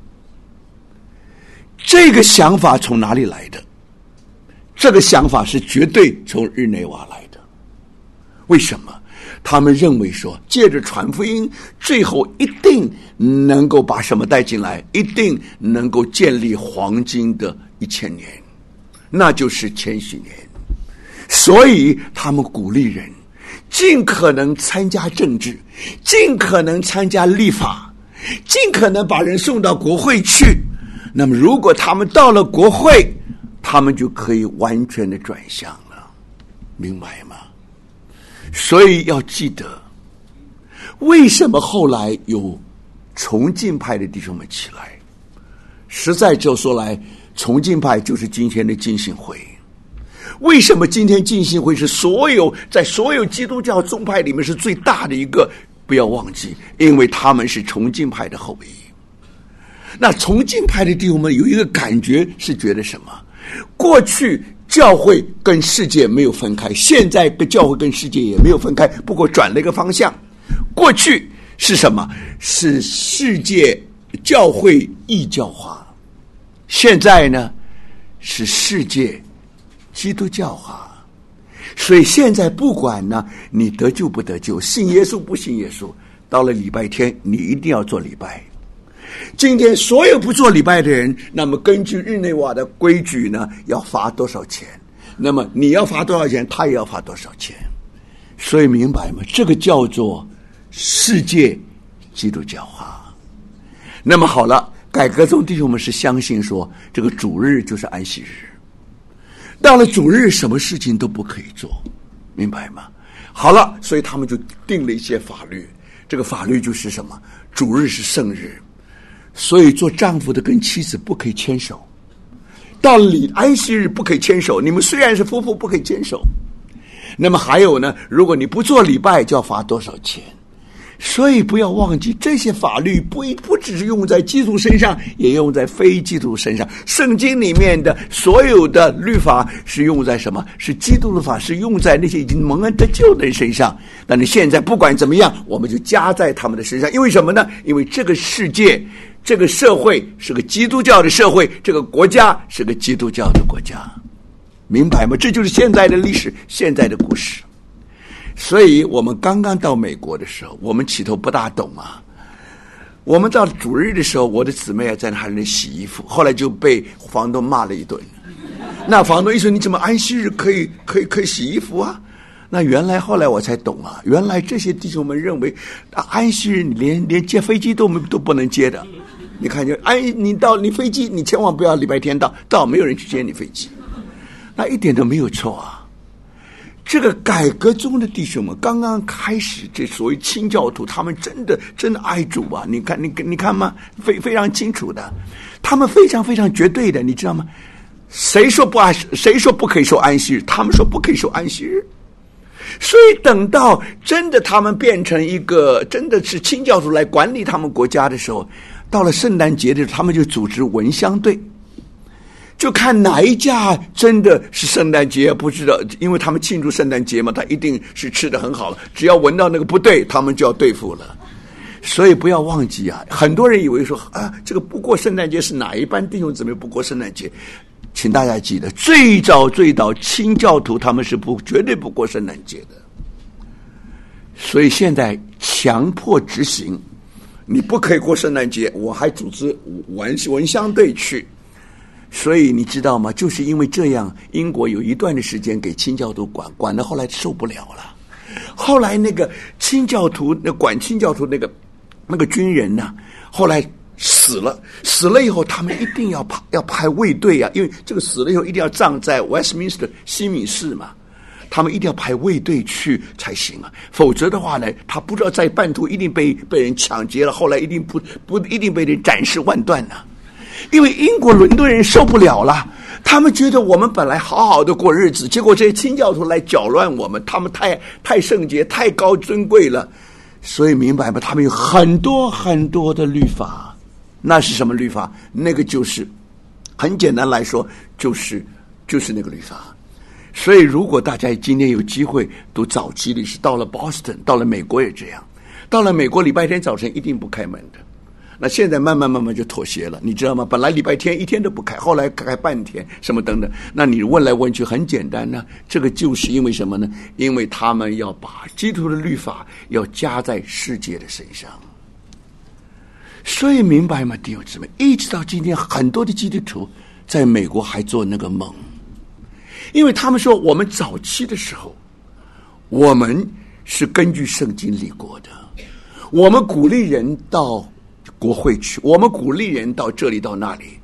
这个想法从哪里来的？这个想法是绝对从日内瓦来的。为什么？他们认为说，借着传福音，最后一定能够把什么带进来？一定能够建立黄金的一千年，那就是千禧年。所以他们鼓励人尽可能参加政治，尽可能参加立法，尽可能把人送到国会去。 那么如果他们到了国会，他们就可以完全的转向了，明白吗？所以要记得，为什么后来有崇敬派的弟兄们起来？实在就说来，崇敬派就是今天的浸信会。为什么今天浸信会是所有在所有基督教宗派里面是最大的一个？不要忘记，因为他们是崇敬派的后裔。那崇敬派的弟兄们有一个感觉是觉得什么？过去教会跟世界没有分开，现在跟教会跟世界也没有分开，不过转了一个方向。过去是什么？是世界教会异教化，现在呢是世界基督教化。所以现在不管呢你得救不得救，信耶稣不信耶稣，到了礼拜天你一定要做礼拜。今天所有不做礼拜的人，那么根据日内瓦的规矩呢，要罚多少钱？那么你要罚多少钱，他也要罚多少钱。所以明白吗？这个叫做世界基督教化。那么好了，改革宗弟兄们是相信说，这个主日就是安息日。到了主日，什么事情都不可以做，明白吗？好了，所以他们就定了一些法律。这个法律就是什么？主日是圣日，所以做丈夫的跟妻子不可以牵手。到了安息日不可以牵手，你们虽然是夫妇，不可以牵手。那么还有呢，如果你不做礼拜，就要罚多少钱？所以不要忘记，这些法律不不只是用在基督身上，也用在非基督身上。圣经里面的所有的律法是用在什么？是基督的法，是用在那些已经蒙恩得救的人身上。但是现在不管怎么样，我们就加在他们的身上。因为什么呢？因为这个世界，这个社会是个基督教的社会，这个国家是个基督教的国家，明白吗？这就是现在的历史，现在的故事。所以我们刚刚到美国的时候，我们起头不大懂啊。我们到主日的时候，我的姊妹在那里洗衣服，后来就被房东骂了一顿。那房东一说：“你怎么安息日可以可以可以洗衣服啊？”那原来后来我才懂啊，原来这些弟兄们认为啊，安息日连连接飞机都都不能接的。你看，就安你到你飞机，你千万不要礼拜天到，到没有人去接你飞机，那一点都没有错啊。这个改革中的弟兄们刚刚开始，这所谓清教徒，他们真的真的爱主啊！你看，你你看吗？非非常清楚的，他们非常非常绝对的，你知道吗？谁说不安？谁说不可以受安息日？他们说不可以受安息日。所以等到真的他们变成一个真的是清教徒来管理他们国家的时候，到了圣诞节的时候，他们就组织闻香队。就看哪一家真的是圣诞节，不知道，因为他们庆祝圣诞节嘛，他一定是吃得很好了。只要闻到那个不对，他们就要对付了。所以不要忘记啊，很多人以为说啊，这个不过圣诞节是哪一班弟兄姊妹不过圣诞节？请大家记得，最早最早清教徒他们是不绝对不过圣诞节的。所以现在强迫执行，你不可以过圣诞节，我还组织闻闻香队去。所以你知道吗？就是因为这样，英国有一段的时间给清教徒管，管到后来受不了了。后来那个清教徒，那管清教徒那个那个军人呢、啊，后来死了。死了以后，他们一定要派要派卫队啊，因为这个死了以后一定要葬在 Westminster 西敏寺嘛，他们一定要派卫队去才行啊，否则的话呢，他不知道在半途一定被被人抢劫了，后来一定不不一定被人斩尸万段呢、啊。因为英国伦敦人受不了了，他们觉得我们本来好好的过日子，结果这些清教徒来搅乱我们，他们太太圣洁、太高尊贵了，所以明白吗？他们有很多很多的律法，那是什么律法？那个就是很简单来说，就是就是那个律法。所以如果大家今天有机会读早期历史，到了 Boston， 到了美国也这样，到了美国礼拜天早晨一定不开门的。那现在慢慢慢慢就妥协了，你知道吗？本来礼拜天一天都不开，后来开半天，什么等等。那你问来问去很简单呢，这个就是因为什么呢？因为他们要把基督的律法要加在世界的身上。所以明白吗，弟兄姊妹？一直到今天，很多的基督徒在美国还做那个梦，因为他们说我们早期的时候，我们是根据圣经立国的，我们鼓励人到国会去，我们鼓励人到这里到那里，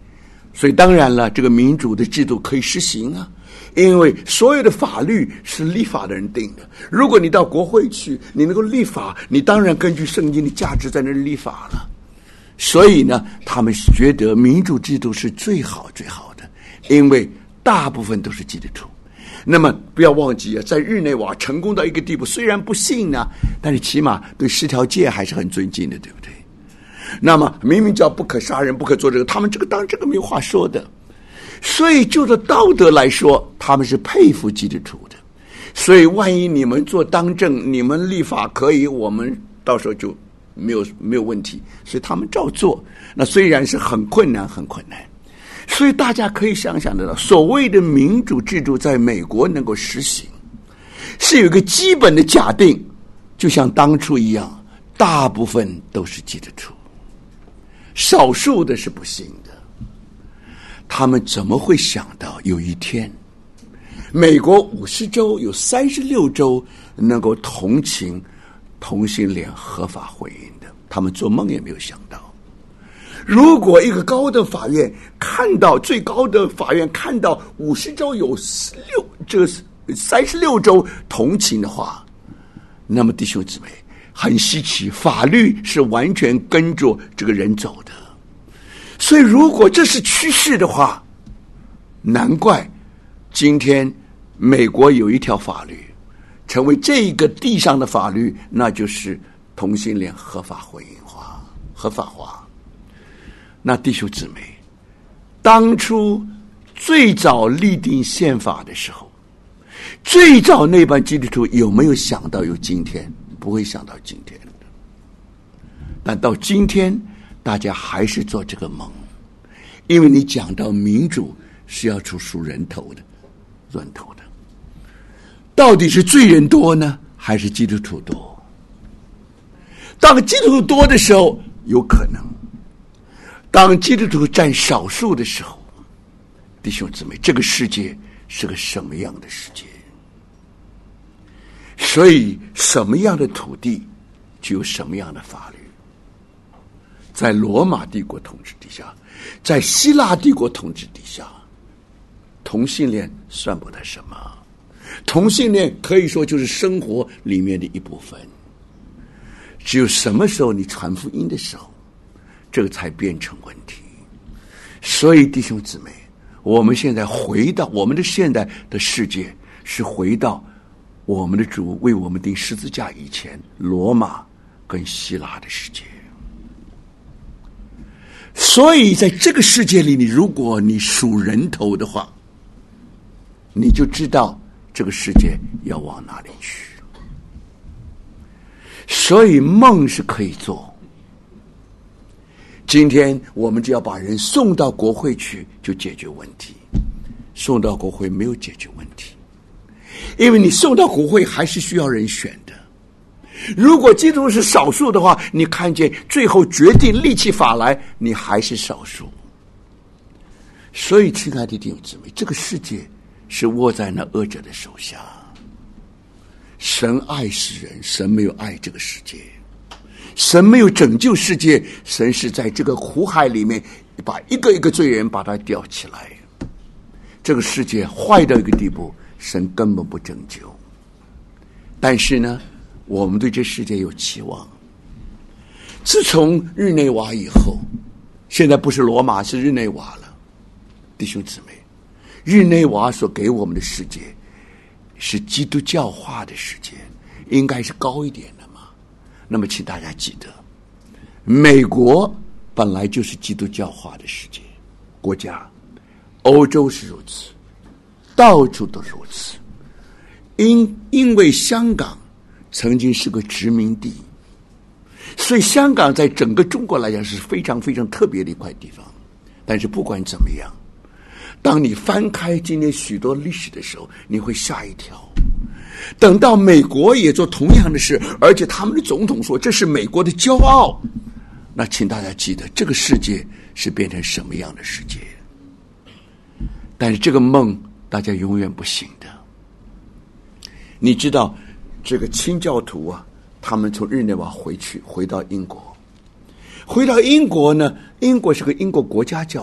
所以当然了，这个民主的制度可以实行啊，因为所有的法律是立法的人定的。如果你到国会去，你能够立法，你当然根据圣经的价值在那里立法了。所以呢，他们觉得民主制度是最好最好的，因为大部分都是基督徒。那么不要忘记啊，在日内瓦成功到一个地步，虽然不信呢，但是起码对十条诫还是很尊敬的，对不对？那么明明叫不可杀人，不可做这个，他们这个当然这个没有话说的。所以就着道德来说，他们是佩服基督徒的。所以万一你们做当政，你们立法可以，我们到时候就没有没有问题。所以他们照做，那虽然是很困难很困难。所以大家可以想想得到，所谓的民主制度在美国能够实行，是有一个基本的假定，就像当初一样，大部分都是基督徒，少数的是不信的。他们怎么会想到有一天，美国五十州有三十六州能够同情同性恋合法婚姻的？他们做梦也没有想到。如果一个高等法院看到最高的法院看到五十州有六这三十六州同情的话，那么弟兄姊妹，很稀奇，法律是完全跟着这个人走的。所以如果这是趋势的话，难怪今天美国有一条法律成为这个地上的法律，那就是同性恋合法婚姻化合法化。那弟兄姊妹，当初最早立定宪法的时候，最早那帮基督徒有没有想到有今天？不会想到今天的。但到今天大家还是做这个梦，因为你讲到民主是要出数人头的人头的，到底是罪人多呢，还是基督徒多？当基督徒多的时候有可能，当基督徒占少数的时候，弟兄姊妹，这个世界是个什么样的世界？所以什么样的土地就有什么样的法律。在罗马帝国统治底下，在希腊帝国统治底下，同性恋算不得什么，同性恋可以说就是生活里面的一部分。只有什么时候你传福音的时候，这个才变成问题。所以弟兄姊妹，我们现在回到我们的现在的世界，是回到我们的主为我们钉十字架以前罗马跟希腊的世界。所以在这个世界里，你如果你数人头的话，你就知道这个世界要往哪里去。所以梦是可以做。今天我们只要把人送到国会去，就解决问题。送到国会没有解决问题，因为你送到国会还是需要人选的。如果基督徒是少数的话，你看见最后决定立起法来，你还是少数。所以亲爱的弟兄姊妹，这个世界是握在那恶者的手下。神爱世人，神没有爱这个世界，神没有拯救世界，神是在这个苦海里面把一个一个罪人把他吊起来。这个世界坏到一个地步，神根本不拯救。但是呢，我们对这世界有期望。自从日内瓦以后，现在不是罗马，是日内瓦了。弟兄姊妹，日内瓦所给我们的世界是基督教化的世界，应该是高一点的嘛。那么请大家记得，美国本来就是基督教化的世界国家，欧洲是如此，到处都如此。因因为香港曾经是个殖民地，所以香港在整个中国来讲是非常非常特别的一块地方。但是不管怎么样，当你翻开今天许多历史的时候，你会吓一跳。等到美国也做同样的事，而且他们的总统说这是美国的骄傲，那请大家记得，这个世界是变成什么样的世界。但是这个梦大家永远不醒的。你知道这个清教徒啊，他们从日内瓦回去，回到英国。回到英国呢，英国是个英国国家教会，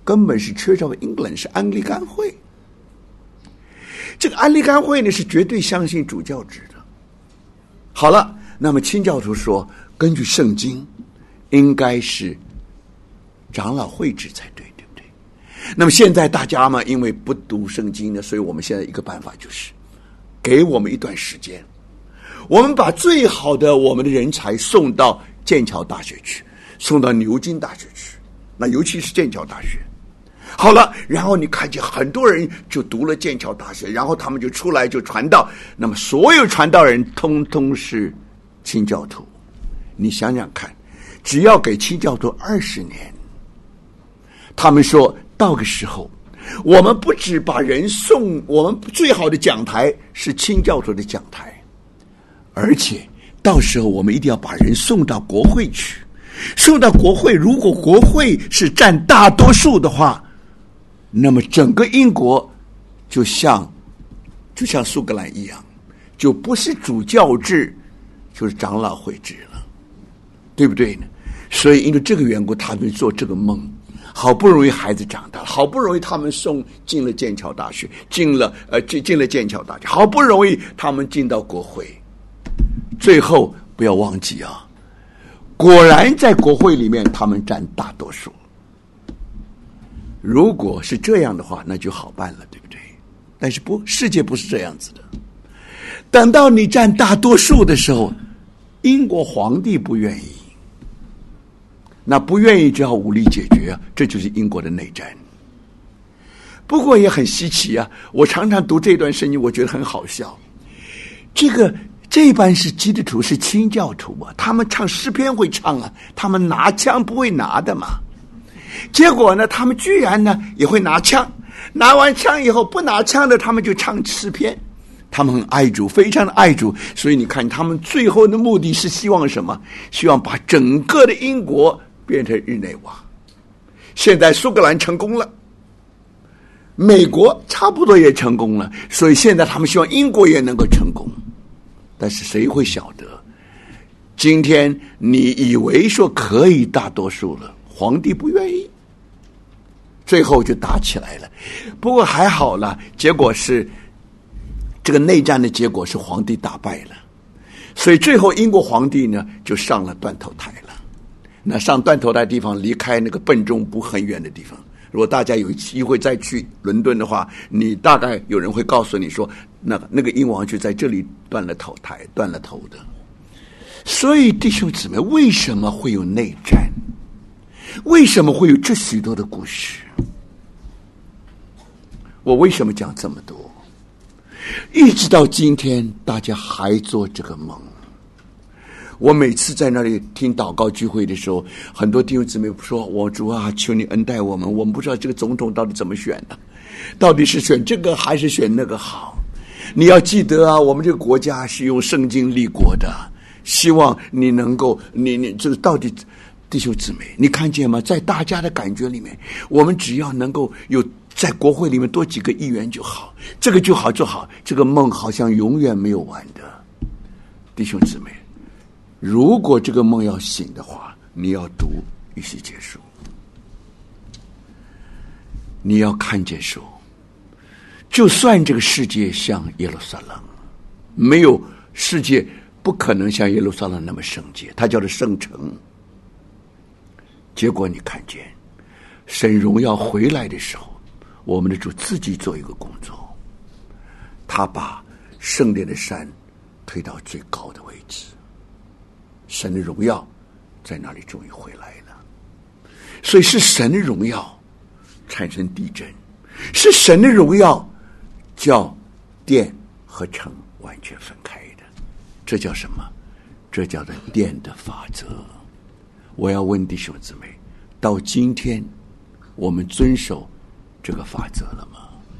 根本是 Church of England， 是安利甘会。这个安利甘会呢是绝对相信主教制的。好了，那么清教徒说，根据圣经，应该是长老会制才对，对不对？那么现在大家嘛，因为不读圣经呢，所以我们现在一个办法就是，给我们一段时间，我们把最好的我们的人才送到剑桥大学去，送到牛津大学去，那尤其是剑桥大学。好了，然后你看见很多人就读了剑桥大学，然后他们就出来就传道，那么所有传道人通通是清教徒。你想想看，只要给清教徒二十年，他们说到个时候，我们不只把人送，我们最好的讲台是清教徒的讲台，而且到时候我们一定要把人送到国会去。送到国会，如果国会是占大多数的话，那么整个英国就像就像苏格兰一样，就不是主教制，就是长老会制了，对不对呢？所以因为这个缘故，他们做这个梦，好不容易孩子长大了，好不容易他们送进了剑桥大学，进了呃进进了剑桥大学，好不容易他们进到国会，最后不要忘记啊，果然在国会里面他们占大多数。如果是这样的话，那就好办了，对不对？但是不，世界不是这样子的。等到你占大多数的时候，英国皇帝不愿意，那不愿意只好武力解决啊，这就是英国的内战。不过也很稀奇啊，我常常读这段圣经，我觉得很好笑。这个这班是基督徒，是清教徒啊，他们唱诗篇会唱啊，他们拿枪不会拿的嘛。结果呢，他们居然呢也会拿枪，拿完枪以后不拿枪的，他们就唱诗篇。他们很爱主，非常的爱主，所以你看他们最后的目的是希望什么？希望把整个的英国变成日内瓦。现在苏格兰成功了，美国差不多也成功了，所以现在他们希望英国也能够成功。但是谁会晓得，今天你以为说可以大多数了，皇帝不愿意，最后就打起来了。不过还好了，结果是这个内战的结果是皇帝打败了，所以最后英国皇帝呢就上了断头台了。那上断头台的地方离开那个笨钟不很远的地方，如果大家有机会再去伦敦的话，你大概有人会告诉你说，那个那个英王就在这里断了头台，断了头的。所以弟兄姊妹，为什么会有内战？为什么会有这许多的故事？我为什么讲这么多？一直到今天，大家还做这个梦。我每次在那里听祷告聚会的时候，很多弟兄姊妹说：“我主啊，求你恩待我们，我们不知道这个总统到底怎么选的，到底是选这个还是选那个好？你要记得啊，我们这个国家是用圣经立国的，希望你能够，你你这个到底。”弟兄姊妹，你看见吗？在大家的感觉里面，我们只要能够有在国会里面多几个议员就好，这个就好就好，这个梦好像永远没有完的。弟兄姊妹，如果这个梦要醒的话，你要读以西结书，你要看见书，就算这个世界像耶路撒冷，没有世界不可能像耶路撒冷那么圣洁，它叫做圣城。结果你看见神荣耀回来的时候，我们的主自己做一个工作，他把圣殿的山推到最高的位置，神的荣耀在那里终于回来了。所以是神的荣耀产生地震，是神的荣耀叫殿和城完全分开的。这叫什么？这叫做殿的法则。我要问弟兄姊妹，到今天我们遵守这个法则了吗？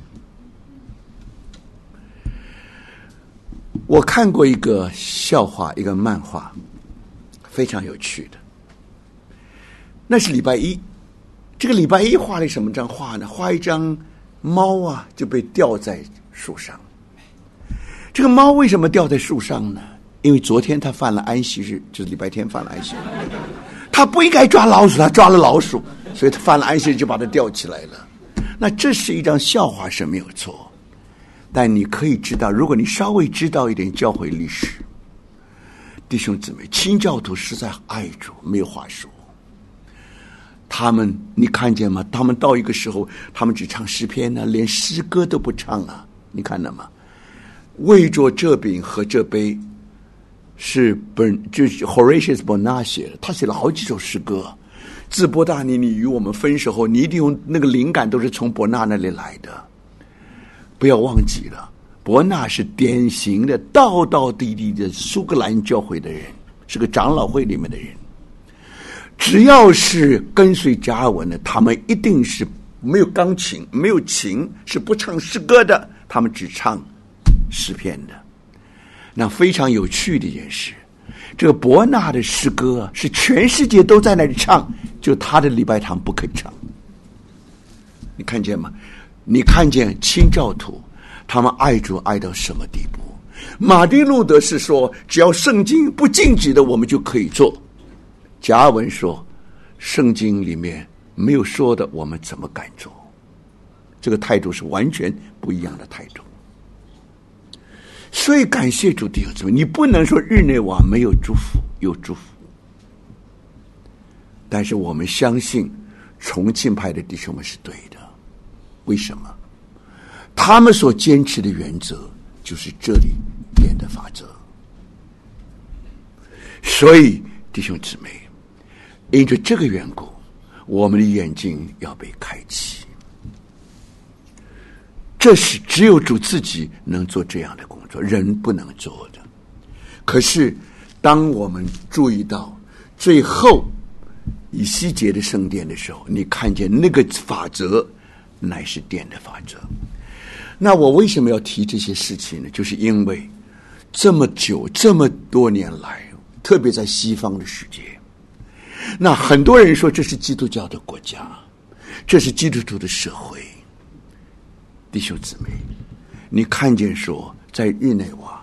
我看过一个笑话，一个漫画，非常有趣的。那是礼拜一，这个礼拜一画了什么张画呢？画一张猫啊，就被吊在树上。这个猫为什么吊在树上呢？因为昨天他犯了安息日，就是礼拜天犯了安息日。他不应该抓老鼠，他抓了老鼠， 所以他犯了安息日就把他吊起来了。那这是一张笑话是没有错，但你可以知道，如果你稍微知道一点教会历史，弟兄姊妹，清教徒实在爱主，没有话说。他们你看见吗？他们到一个时候，他们只唱诗篇呢、啊，连诗歌都不唱啊！你看到吗？为着这饼和这杯，是本就是 Horatius Bonar 写的，他写了好几首诗歌。自伯大尼，你与我们分手后，你一定用那个灵感都是从伯纳那里来的。不要忘记了，伯纳是典型的道道地地的苏格兰教会的人，是个长老会里面的人。只要是跟随加尔文的，他们一定是没有钢琴，没有琴，是不唱诗歌的，他们只唱诗篇的。那非常有趣的一件事，这个伯纳的诗歌是全世界都在那里唱，就他的礼拜堂不肯唱。你看见吗？你看见清教徒他们爱主爱到什么地步？马丁路德是说，只要圣经不禁止的，我们就可以做。加尔文说，圣经里面没有说的，我们怎么敢做？这个态度是完全不一样的态度。所以感谢主弟兄姊妹，你不能说日内瓦没有祝福，有祝福。但是我们相信重庆派的弟兄们是对的。为什么？他们所坚持的原则就是这里点的法则。所以弟兄姊妹，因着这个缘故，我们的眼睛要被开启。这是只有主自己能做这样的工作，人不能做的。可是当我们注意到最后以西结的圣殿的时候，你看见那个法则乃是殿的法则。那我为什么要提这些事情呢？就是因为这么久这么多年来，特别在西方的世界，那很多人说这是基督教的国家，这是基督徒的社会。弟兄姊妹，你看见说在日内瓦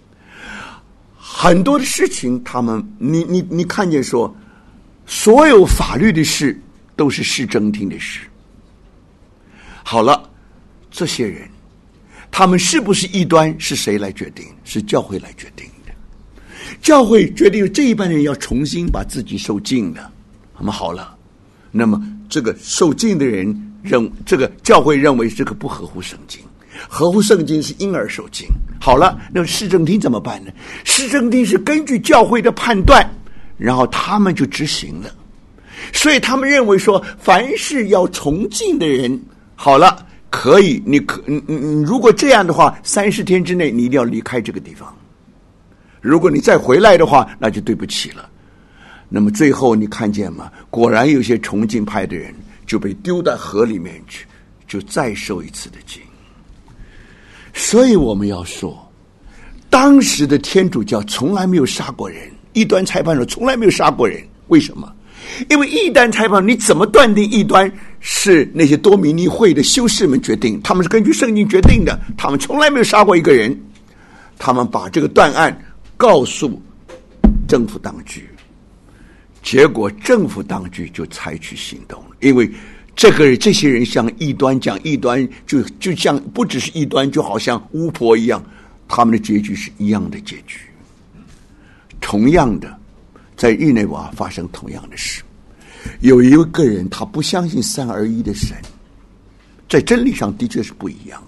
很多的事情，他们你你你看见说所有法律的事都是市政厅的事。好了，这些人他们是不是异端，是谁来决定？是教会来决定的。教会决定这一班人要重新把自己受禁的。那么好了，那么这个受禁的人认这个教会认为这个不合乎圣经，合乎圣经是因而受禁。好了，那市政厅怎么办呢？市政厅是根据教会的判断，然后他们就执行了。所以他们认为说，凡是要重禁的人，好了，可以，你可你你如果这样的话，三十天之内你一定要离开这个地方。如果你再回来的话，那就对不起了。那么最后你看见吗？果然有些重禁派的人就被丢到河里面去，就再受一次的禁。所以我们要说，当时的天主教从来没有杀过人，异端裁判所从来没有杀过人。为什么？因为异端裁判，你怎么断定异端是那些多米尼会的修士们决定？他们是根据圣经决定的，他们从来没有杀过一个人。他们把这个断案告诉政府当局，结果政府当局就采取行动了。因为这个这些人向异端讲异端，就就像不只是异端，就好像巫婆一样，他们的结局是一样的结局。同样的，在日内瓦发生同样的事，有一个人他不相信三而一的神，在真理上的确是不一样。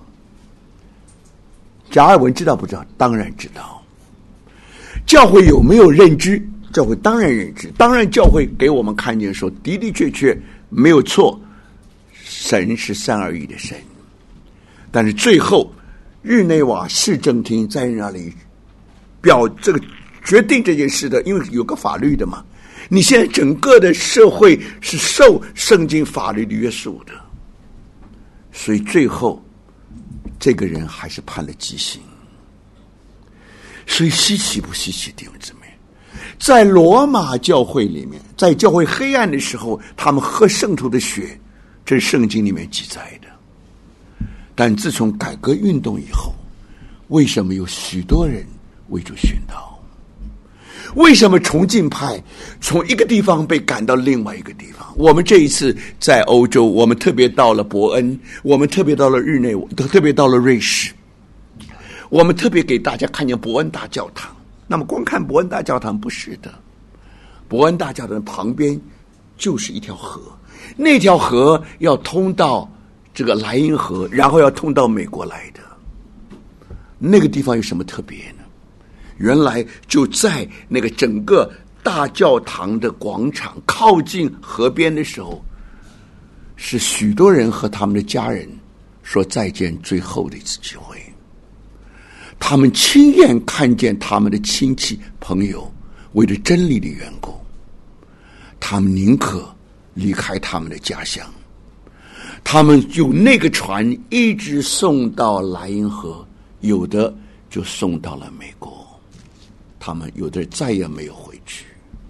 加尔文知道不知道？当然知道。教会有没有认知？教会当然认知，当然教会给我们看见说，的的确确没有错，神是三而一的神。但是最后日内瓦市政厅在那里表这个决定这件事的，因为有个法律的嘛，你现在整个的社会是受圣经法律的约束的，所以最后这个人还是判了极刑。所以稀奇不稀奇，弟兄姊妹？在罗马教会里面，在教会黑暗的时候，他们喝圣徒的血，这是圣经里面记载的。但自从改革运动以后，为什么有许多人为主殉道？ 为什么崇敬派从一个地方被赶到另外一个地方？我们这一次在欧洲，我们特别到了伯恩，我们特别到了日内瓦，特别到了瑞士，我们特别给大家看见伯恩大教堂。那么光看伯恩大教堂不是的，伯恩大教堂旁边就是一条河，那条河要通到这个莱茵河，然后要通到美国来的。那个地方有什么特别呢？原来就在那个整个大教堂的广场靠近河边的时候，是许多人和他们的家人说再见最后的一次机会。他们亲眼看见他们的亲戚朋友为了真理的缘故，他们宁可离开他们的家乡，他们用那个船一直送到莱茵河，有的就送到了美国，他们有的再也没有回去。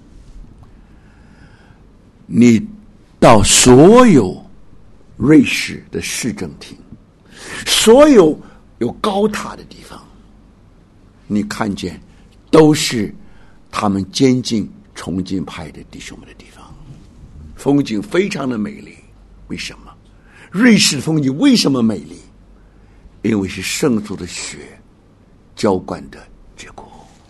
你到所有瑞士的市政厅，所有有高塔的地方，你看见都是他们坚信崇敬派的弟兄们的地方，风景非常的美丽。为什么？瑞士的风景为什么美丽？因为是圣主的血浇灌的结果。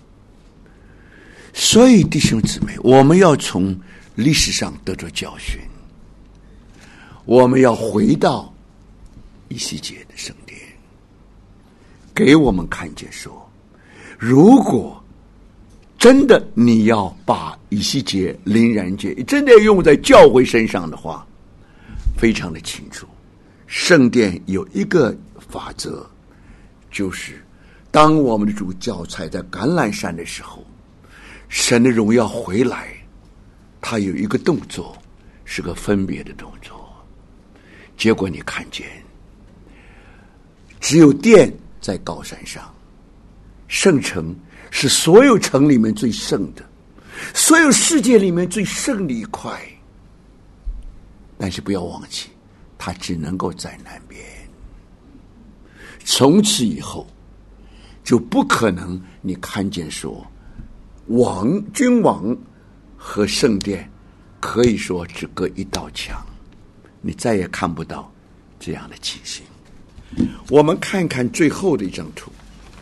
所以弟兄姊妹，我们要从历史上得着教训，我们要回到以西结的圣殿，给我们看见说，如果真的你要把以西结、灵然节真的要用在教会身上的话，非常的清楚，圣殿有一个法则，就是当我们的主脚踩在橄榄山的时候，神的荣耀回来，他有一个动作，是个分别的动作。结果你看见，只有殿在高山上，圣城是所有城里面最圣的，所有世界里面最圣的一块。但是不要忘记，它只能够在南边。从此以后，就不可能你看见说，王君王和圣殿可以说只隔一道墙，你再也看不到这样的情形。我们看看最后的一张图。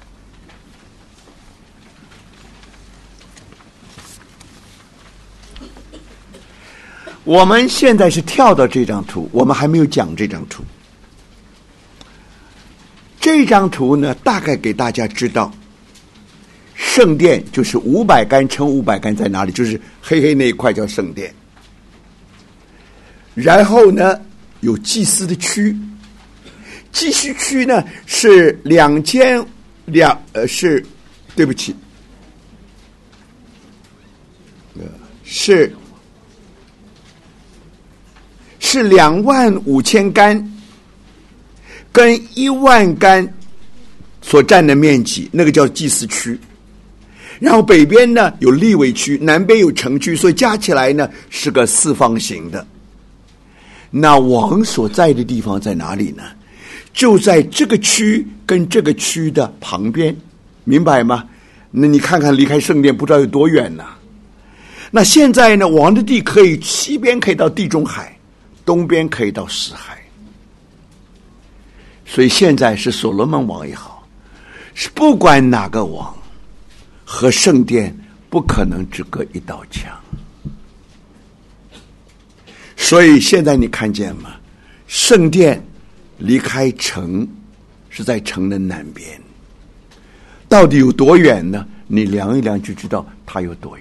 我们现在是跳到这张图，我们还没有讲这张图。这张图呢，大概给大家知道，圣殿就是五百杆乘五百杆在哪里，就是黑黑那一块叫圣殿。然后呢，有祭司的区，祭司区呢是两千两呃是，对不起，呃是。是两万五千杆，跟一万杆所占的面积，那个叫祭司区。然后北边呢有利未区，南边有城区，所以加起来呢是个四方形的。那王所在的地方在哪里呢？就在这个区跟这个区的旁边，明白吗？那你看看离开圣殿不知道有多远呢？那现在呢，王的地可以西边可以到地中海，东边可以到死海。所以现在是所罗门王也好，是不管哪个王和圣殿不可能只隔一道墙。所以现在你看见吗？圣殿离开城是在城的南边，到底有多远呢？你量一量就知道它有多远。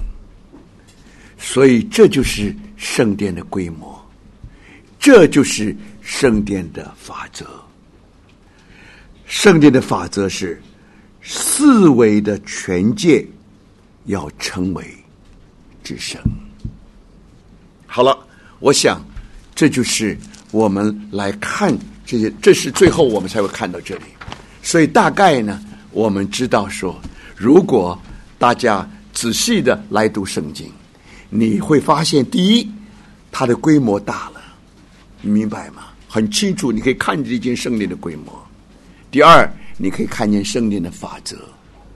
所以这就是圣殿的规模，这就是圣殿的法则。圣殿的法则是四维的全界要成为至圣。好了，我想这就是我们来看这些，这是最后我们才会看到这里。所以大概呢，我们知道说，如果大家仔细的来读圣经，你会发现，第一，它的规模大了，你明白吗？很清楚，你可以看见这间圣殿的规模。第二，你可以看见圣殿的法则。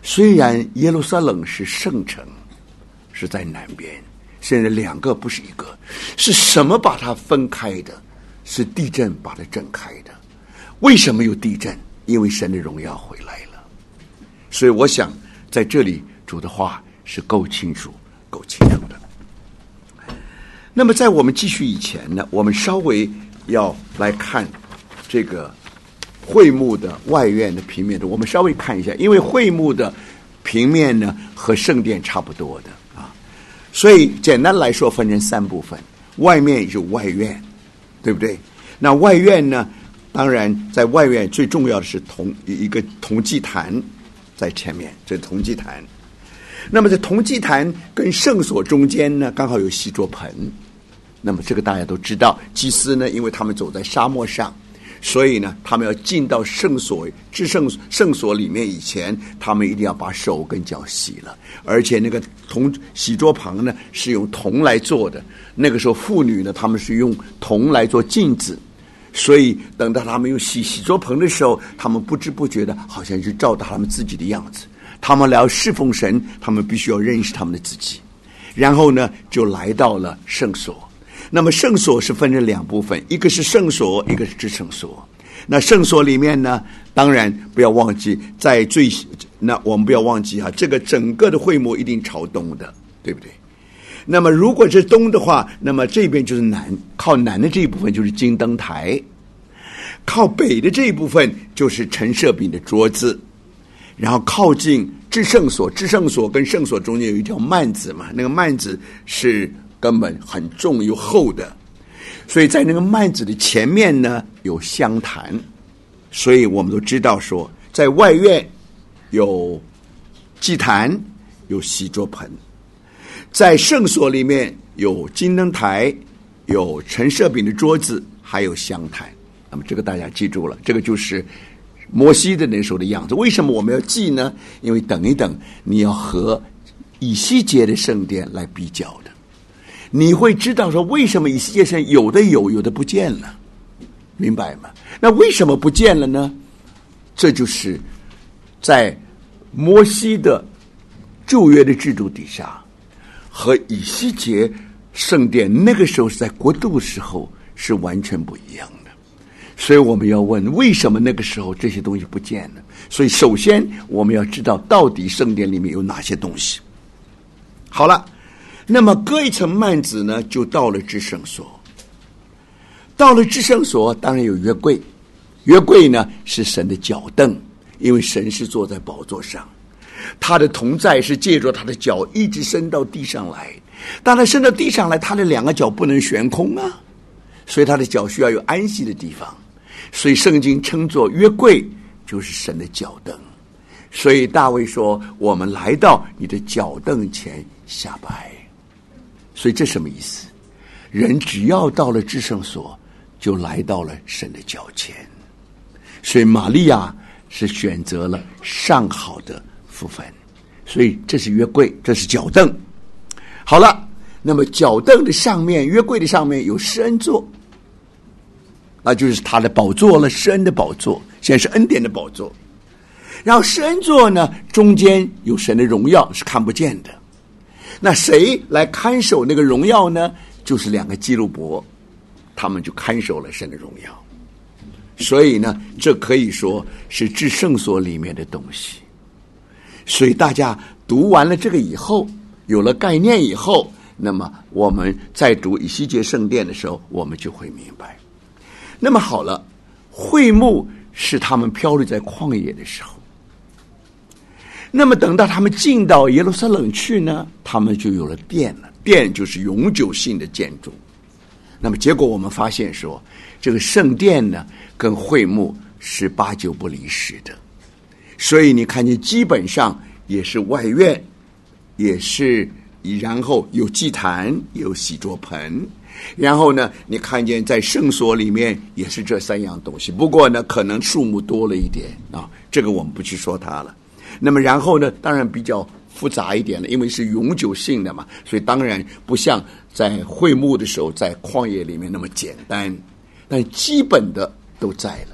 虽然耶路撒冷是圣城，是在南边，现在两个不是一个，是什么把它分开的？是地震把它震开的。为什么有地震？因为神的荣耀回来了。所以我想在这里主的话是够清楚够清楚的。那么在我们继续以前呢，我们稍微要来看这个会幕的外院的平面的，我们稍微看一下，因为会幕的平面呢和圣殿差不多的啊，所以简单来说分成三部分，外面有外院，对不对？那外院呢，当然在外院最重要的是铜一个铜祭坛在前面，这铜祭坛。那么在铜祭坛跟圣所中间呢，刚好有洗濯盆。那么这个大家都知道，祭司呢，因为他们走在沙漠上，所以呢，他们要进到圣所至圣圣所里面以前，他们一定要把手跟脚洗了。而且那个铜洗濯盆呢，是用铜来做的。那个时候妇女呢，他们是用铜来做镜子，所以等到他们用洗洗濯盆的时候，他们不知不觉的好像就照到他们自己的样子。他们来要侍奉神，他们必须要认识他们的自己，然后呢，就来到了圣所。那么圣所是分成两部分，一个是圣所，一个是至圣所。那圣所里面呢，当然不要忘记，在最那我们不要忘记啊，这个整个的会幕一定朝东的，对不对？那么如果是东的话，那么这边就是南，靠南的这一部分就是金灯台，靠北的这一部分就是陈设饼的桌子，然后靠近至圣所，至圣所跟圣所中间有一条幔子嘛，那个幔子是根本很重又厚的，所以在那个幔子的前面呢有香坛，所以我们都知道说，在外院有祭坛，有洗濯盆，在圣所里面有金灯台，有陈设饼的桌子，还有香坛。那么这个大家记住了，这个就是摩西的那时候的样子。为什么我们要记呢？因为等一等你要和以西结的圣殿来比较的，你会知道说为什么以西结圣有的有，有的不见了，明白吗？那为什么不见了呢？这就是在摩西的旧约的制度底下，和以西结圣殿那个时候是在国度的时候是完全不一样的。所以我们要问，为什么那个时候这些东西不见了？所以首先我们要知道到底圣殿里面有哪些东西。好了，那么隔一层幔子呢，就到了至圣所。到了至圣所，当然有约柜，约柜呢是神的脚凳，因为神是坐在宝座上，他的同在是借着他的脚一直伸到地上来。当他伸到地上来，他的两个脚不能悬空啊，所以他的脚需要有安息的地方。所以圣经称作约柜，就是神的脚凳。所以大卫说，我们来到你的脚凳前下拜。所以这什么意思？人只要到了至圣所，就来到了神的脚前。所以玛利亚是选择了上好的福分，所以这是约柜，这是脚凳。好了，那么脚凳的上面，约柜的上面有施恩座，那就是他的宝座了，施恩的宝座，现在是恩典的宝座。然后施恩座呢，中间有神的荣耀是看不见的。那谁来看守那个荣耀呢？就是两个基路伯，他们就看守了神的荣耀。所以呢，这可以说是至圣所里面的东西。所以大家读完了这个以后，有了概念以后，那么我们在读以西结圣殿的时候，我们就会明白。那么好了，会幕是他们漂流在旷野的时候，那么等到他们进到耶路撒冷去呢，他们就有了殿了。殿就是永久性的建筑。那么结果我们发现说，这个圣殿呢跟会幕是八九不离十的。所以你看见基本上也是外院，也是然后有祭坛，有洗濯盆，然后呢你看见在圣所里面也是这三样东西。不过呢可能数目多了一点啊，这个我们不去说它了。那么然后呢当然比较复杂一点了，因为是永久性的嘛，所以当然不像在会幕的时候在旷野里面那么简单，但基本的都在了。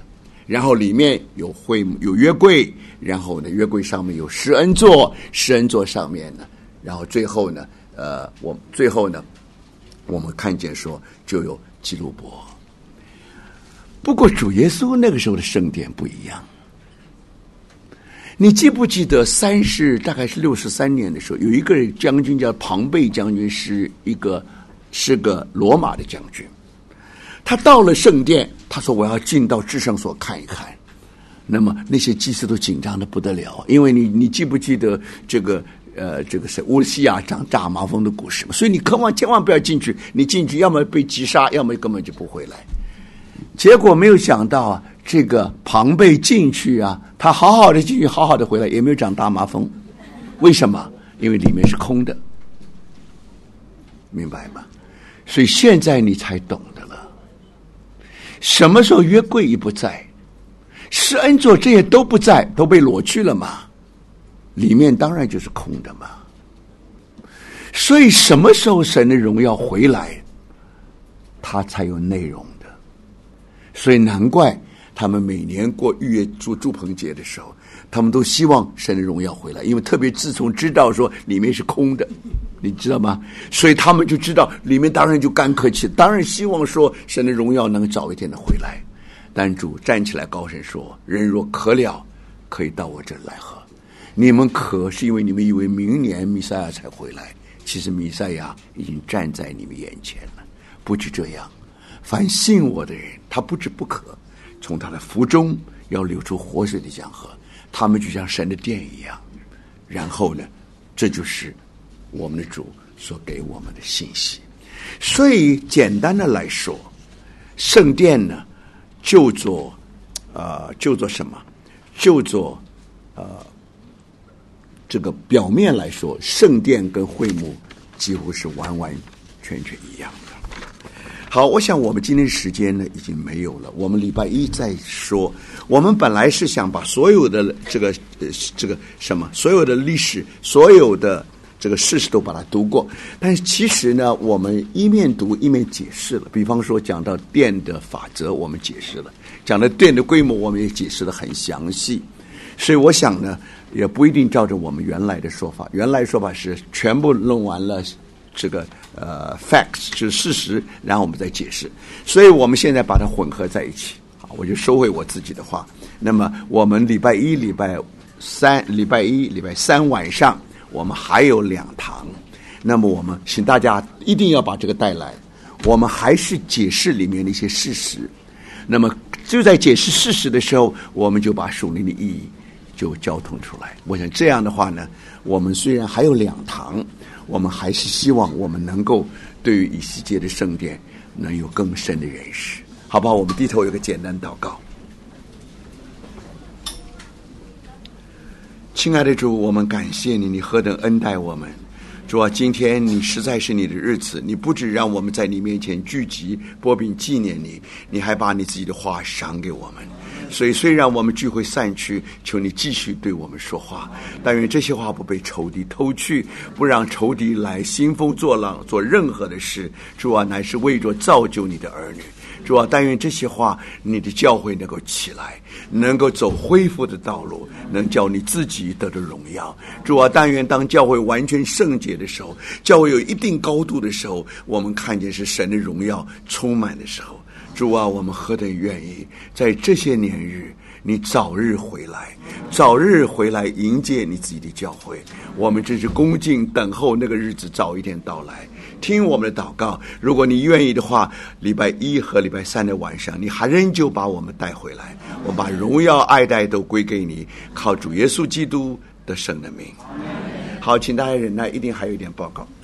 然后里面有会有约柜，然后呢约柜上面有施恩座，施恩座上面呢，然后最后呢呃我最后呢我们看见说就有基路伯。不过主耶稣那个时候的圣殿不一样。你记不记得三十大概是六十三年的时候，有一个将军叫庞贝将军，是一个是个罗马的将军。他到了圣殿，他说我要进到至圣所看一看。那么那些祭司都紧张的不得了，因为你你记不记得这个呃这个是乌西亚长大麻风的故事嘛？所以你渴望千万不要进去，你进去要么被击杀，要么根本就不回来。结果没有想到啊，这个庞贝进去啊，他好好的进去，好好的回来，也没有长大麻风。为什么？因为里面是空的，明白吗？所以现在你才懂得了，什么时候约柜一不在，施恩座这些都不在，都被裸去了嘛，里面当然就是空的嘛。所以什么时候神的荣耀回来，他才有内容。所以难怪他们每年过逾越祝祝棚节的时候，他们都希望神的荣耀回来，因为特别自从知道说里面是空的，你知道吗？所以他们就知道里面当然就干渴气，当然希望说神的荣耀能早一点的回来。但主站起来高声说：人若渴了，可以到我这里来喝。你们渴是因为你们以为明年弥赛亚才回来，其实弥赛亚已经站在你们眼前了。不止这样，凡信我的人，他不止不渴，从他的腹中要流出活水的江河。他们就像神的殿一样。然后呢，这就是我们的主所给我们的信息。所以简单的来说，圣殿呢就做呃就做什么？就做呃这个表面来说，圣殿跟会幕几乎是完完全全一样的。好，我想我们今天时间呢已经没有了，我们礼拜一再说。我们本来是想把所有的这个呃这个什么，所有的历史，所有的这个事实都把它读过，但是其实呢，我们一面读一面解释了。比方说讲到殿的法则，我们解释了；讲到殿的规模，我们也解释得很详细。所以我想呢，也不一定照着我们原来的说法。原来说法是全部弄完了这个呃 facts 就是事实，然后我们再解释。所以我们现在把它混合在一起。好，我就收回我自己的话。那么我们礼拜一、礼拜三、礼拜一、礼拜三晚上，我们还有两堂。那么我们请大家一定要把这个带来。我们还是解释里面的一些事实。那么就在解释事实的时候，我们就把属灵的意义就交通出来。我想这样的话呢，我们虽然还有两堂，我们还是希望我们能够对于以西结的圣殿能有更深的认识。好吧，我们低头有个简单祷告。亲爱的主，我们感谢你，你何等恩待我们。主啊，今天你实在是你的日子，你不只让我们在你面前聚集擘饼纪念你，你还把你自己的话赏给我们。所以虽然我们聚会散去，求你继续对我们说话，但愿这些话不被仇敌偷去，不让仇敌来兴风作浪，做任何的事。主啊，乃是为着造就你的儿女。主啊，但愿这些话你的教会能够起来，能够走恢复的道路，能叫你自己得着荣耀。主啊，但愿当教会完全圣洁的时候，教会有一定高度的时候，我们看见是神的荣耀充满的时候。主啊，我们何等愿意在这些年日你早日回来，早日回来迎接你自己的教会。我们真是恭敬等候那个日子早一点到来。听我们的祷告，如果你愿意的话，礼拜一和礼拜三的晚上，你还仍旧把我们带回来，我把荣耀爱戴都归给你，靠主耶稣基督的圣的名。好，请大家忍耐，一定还有一点报告。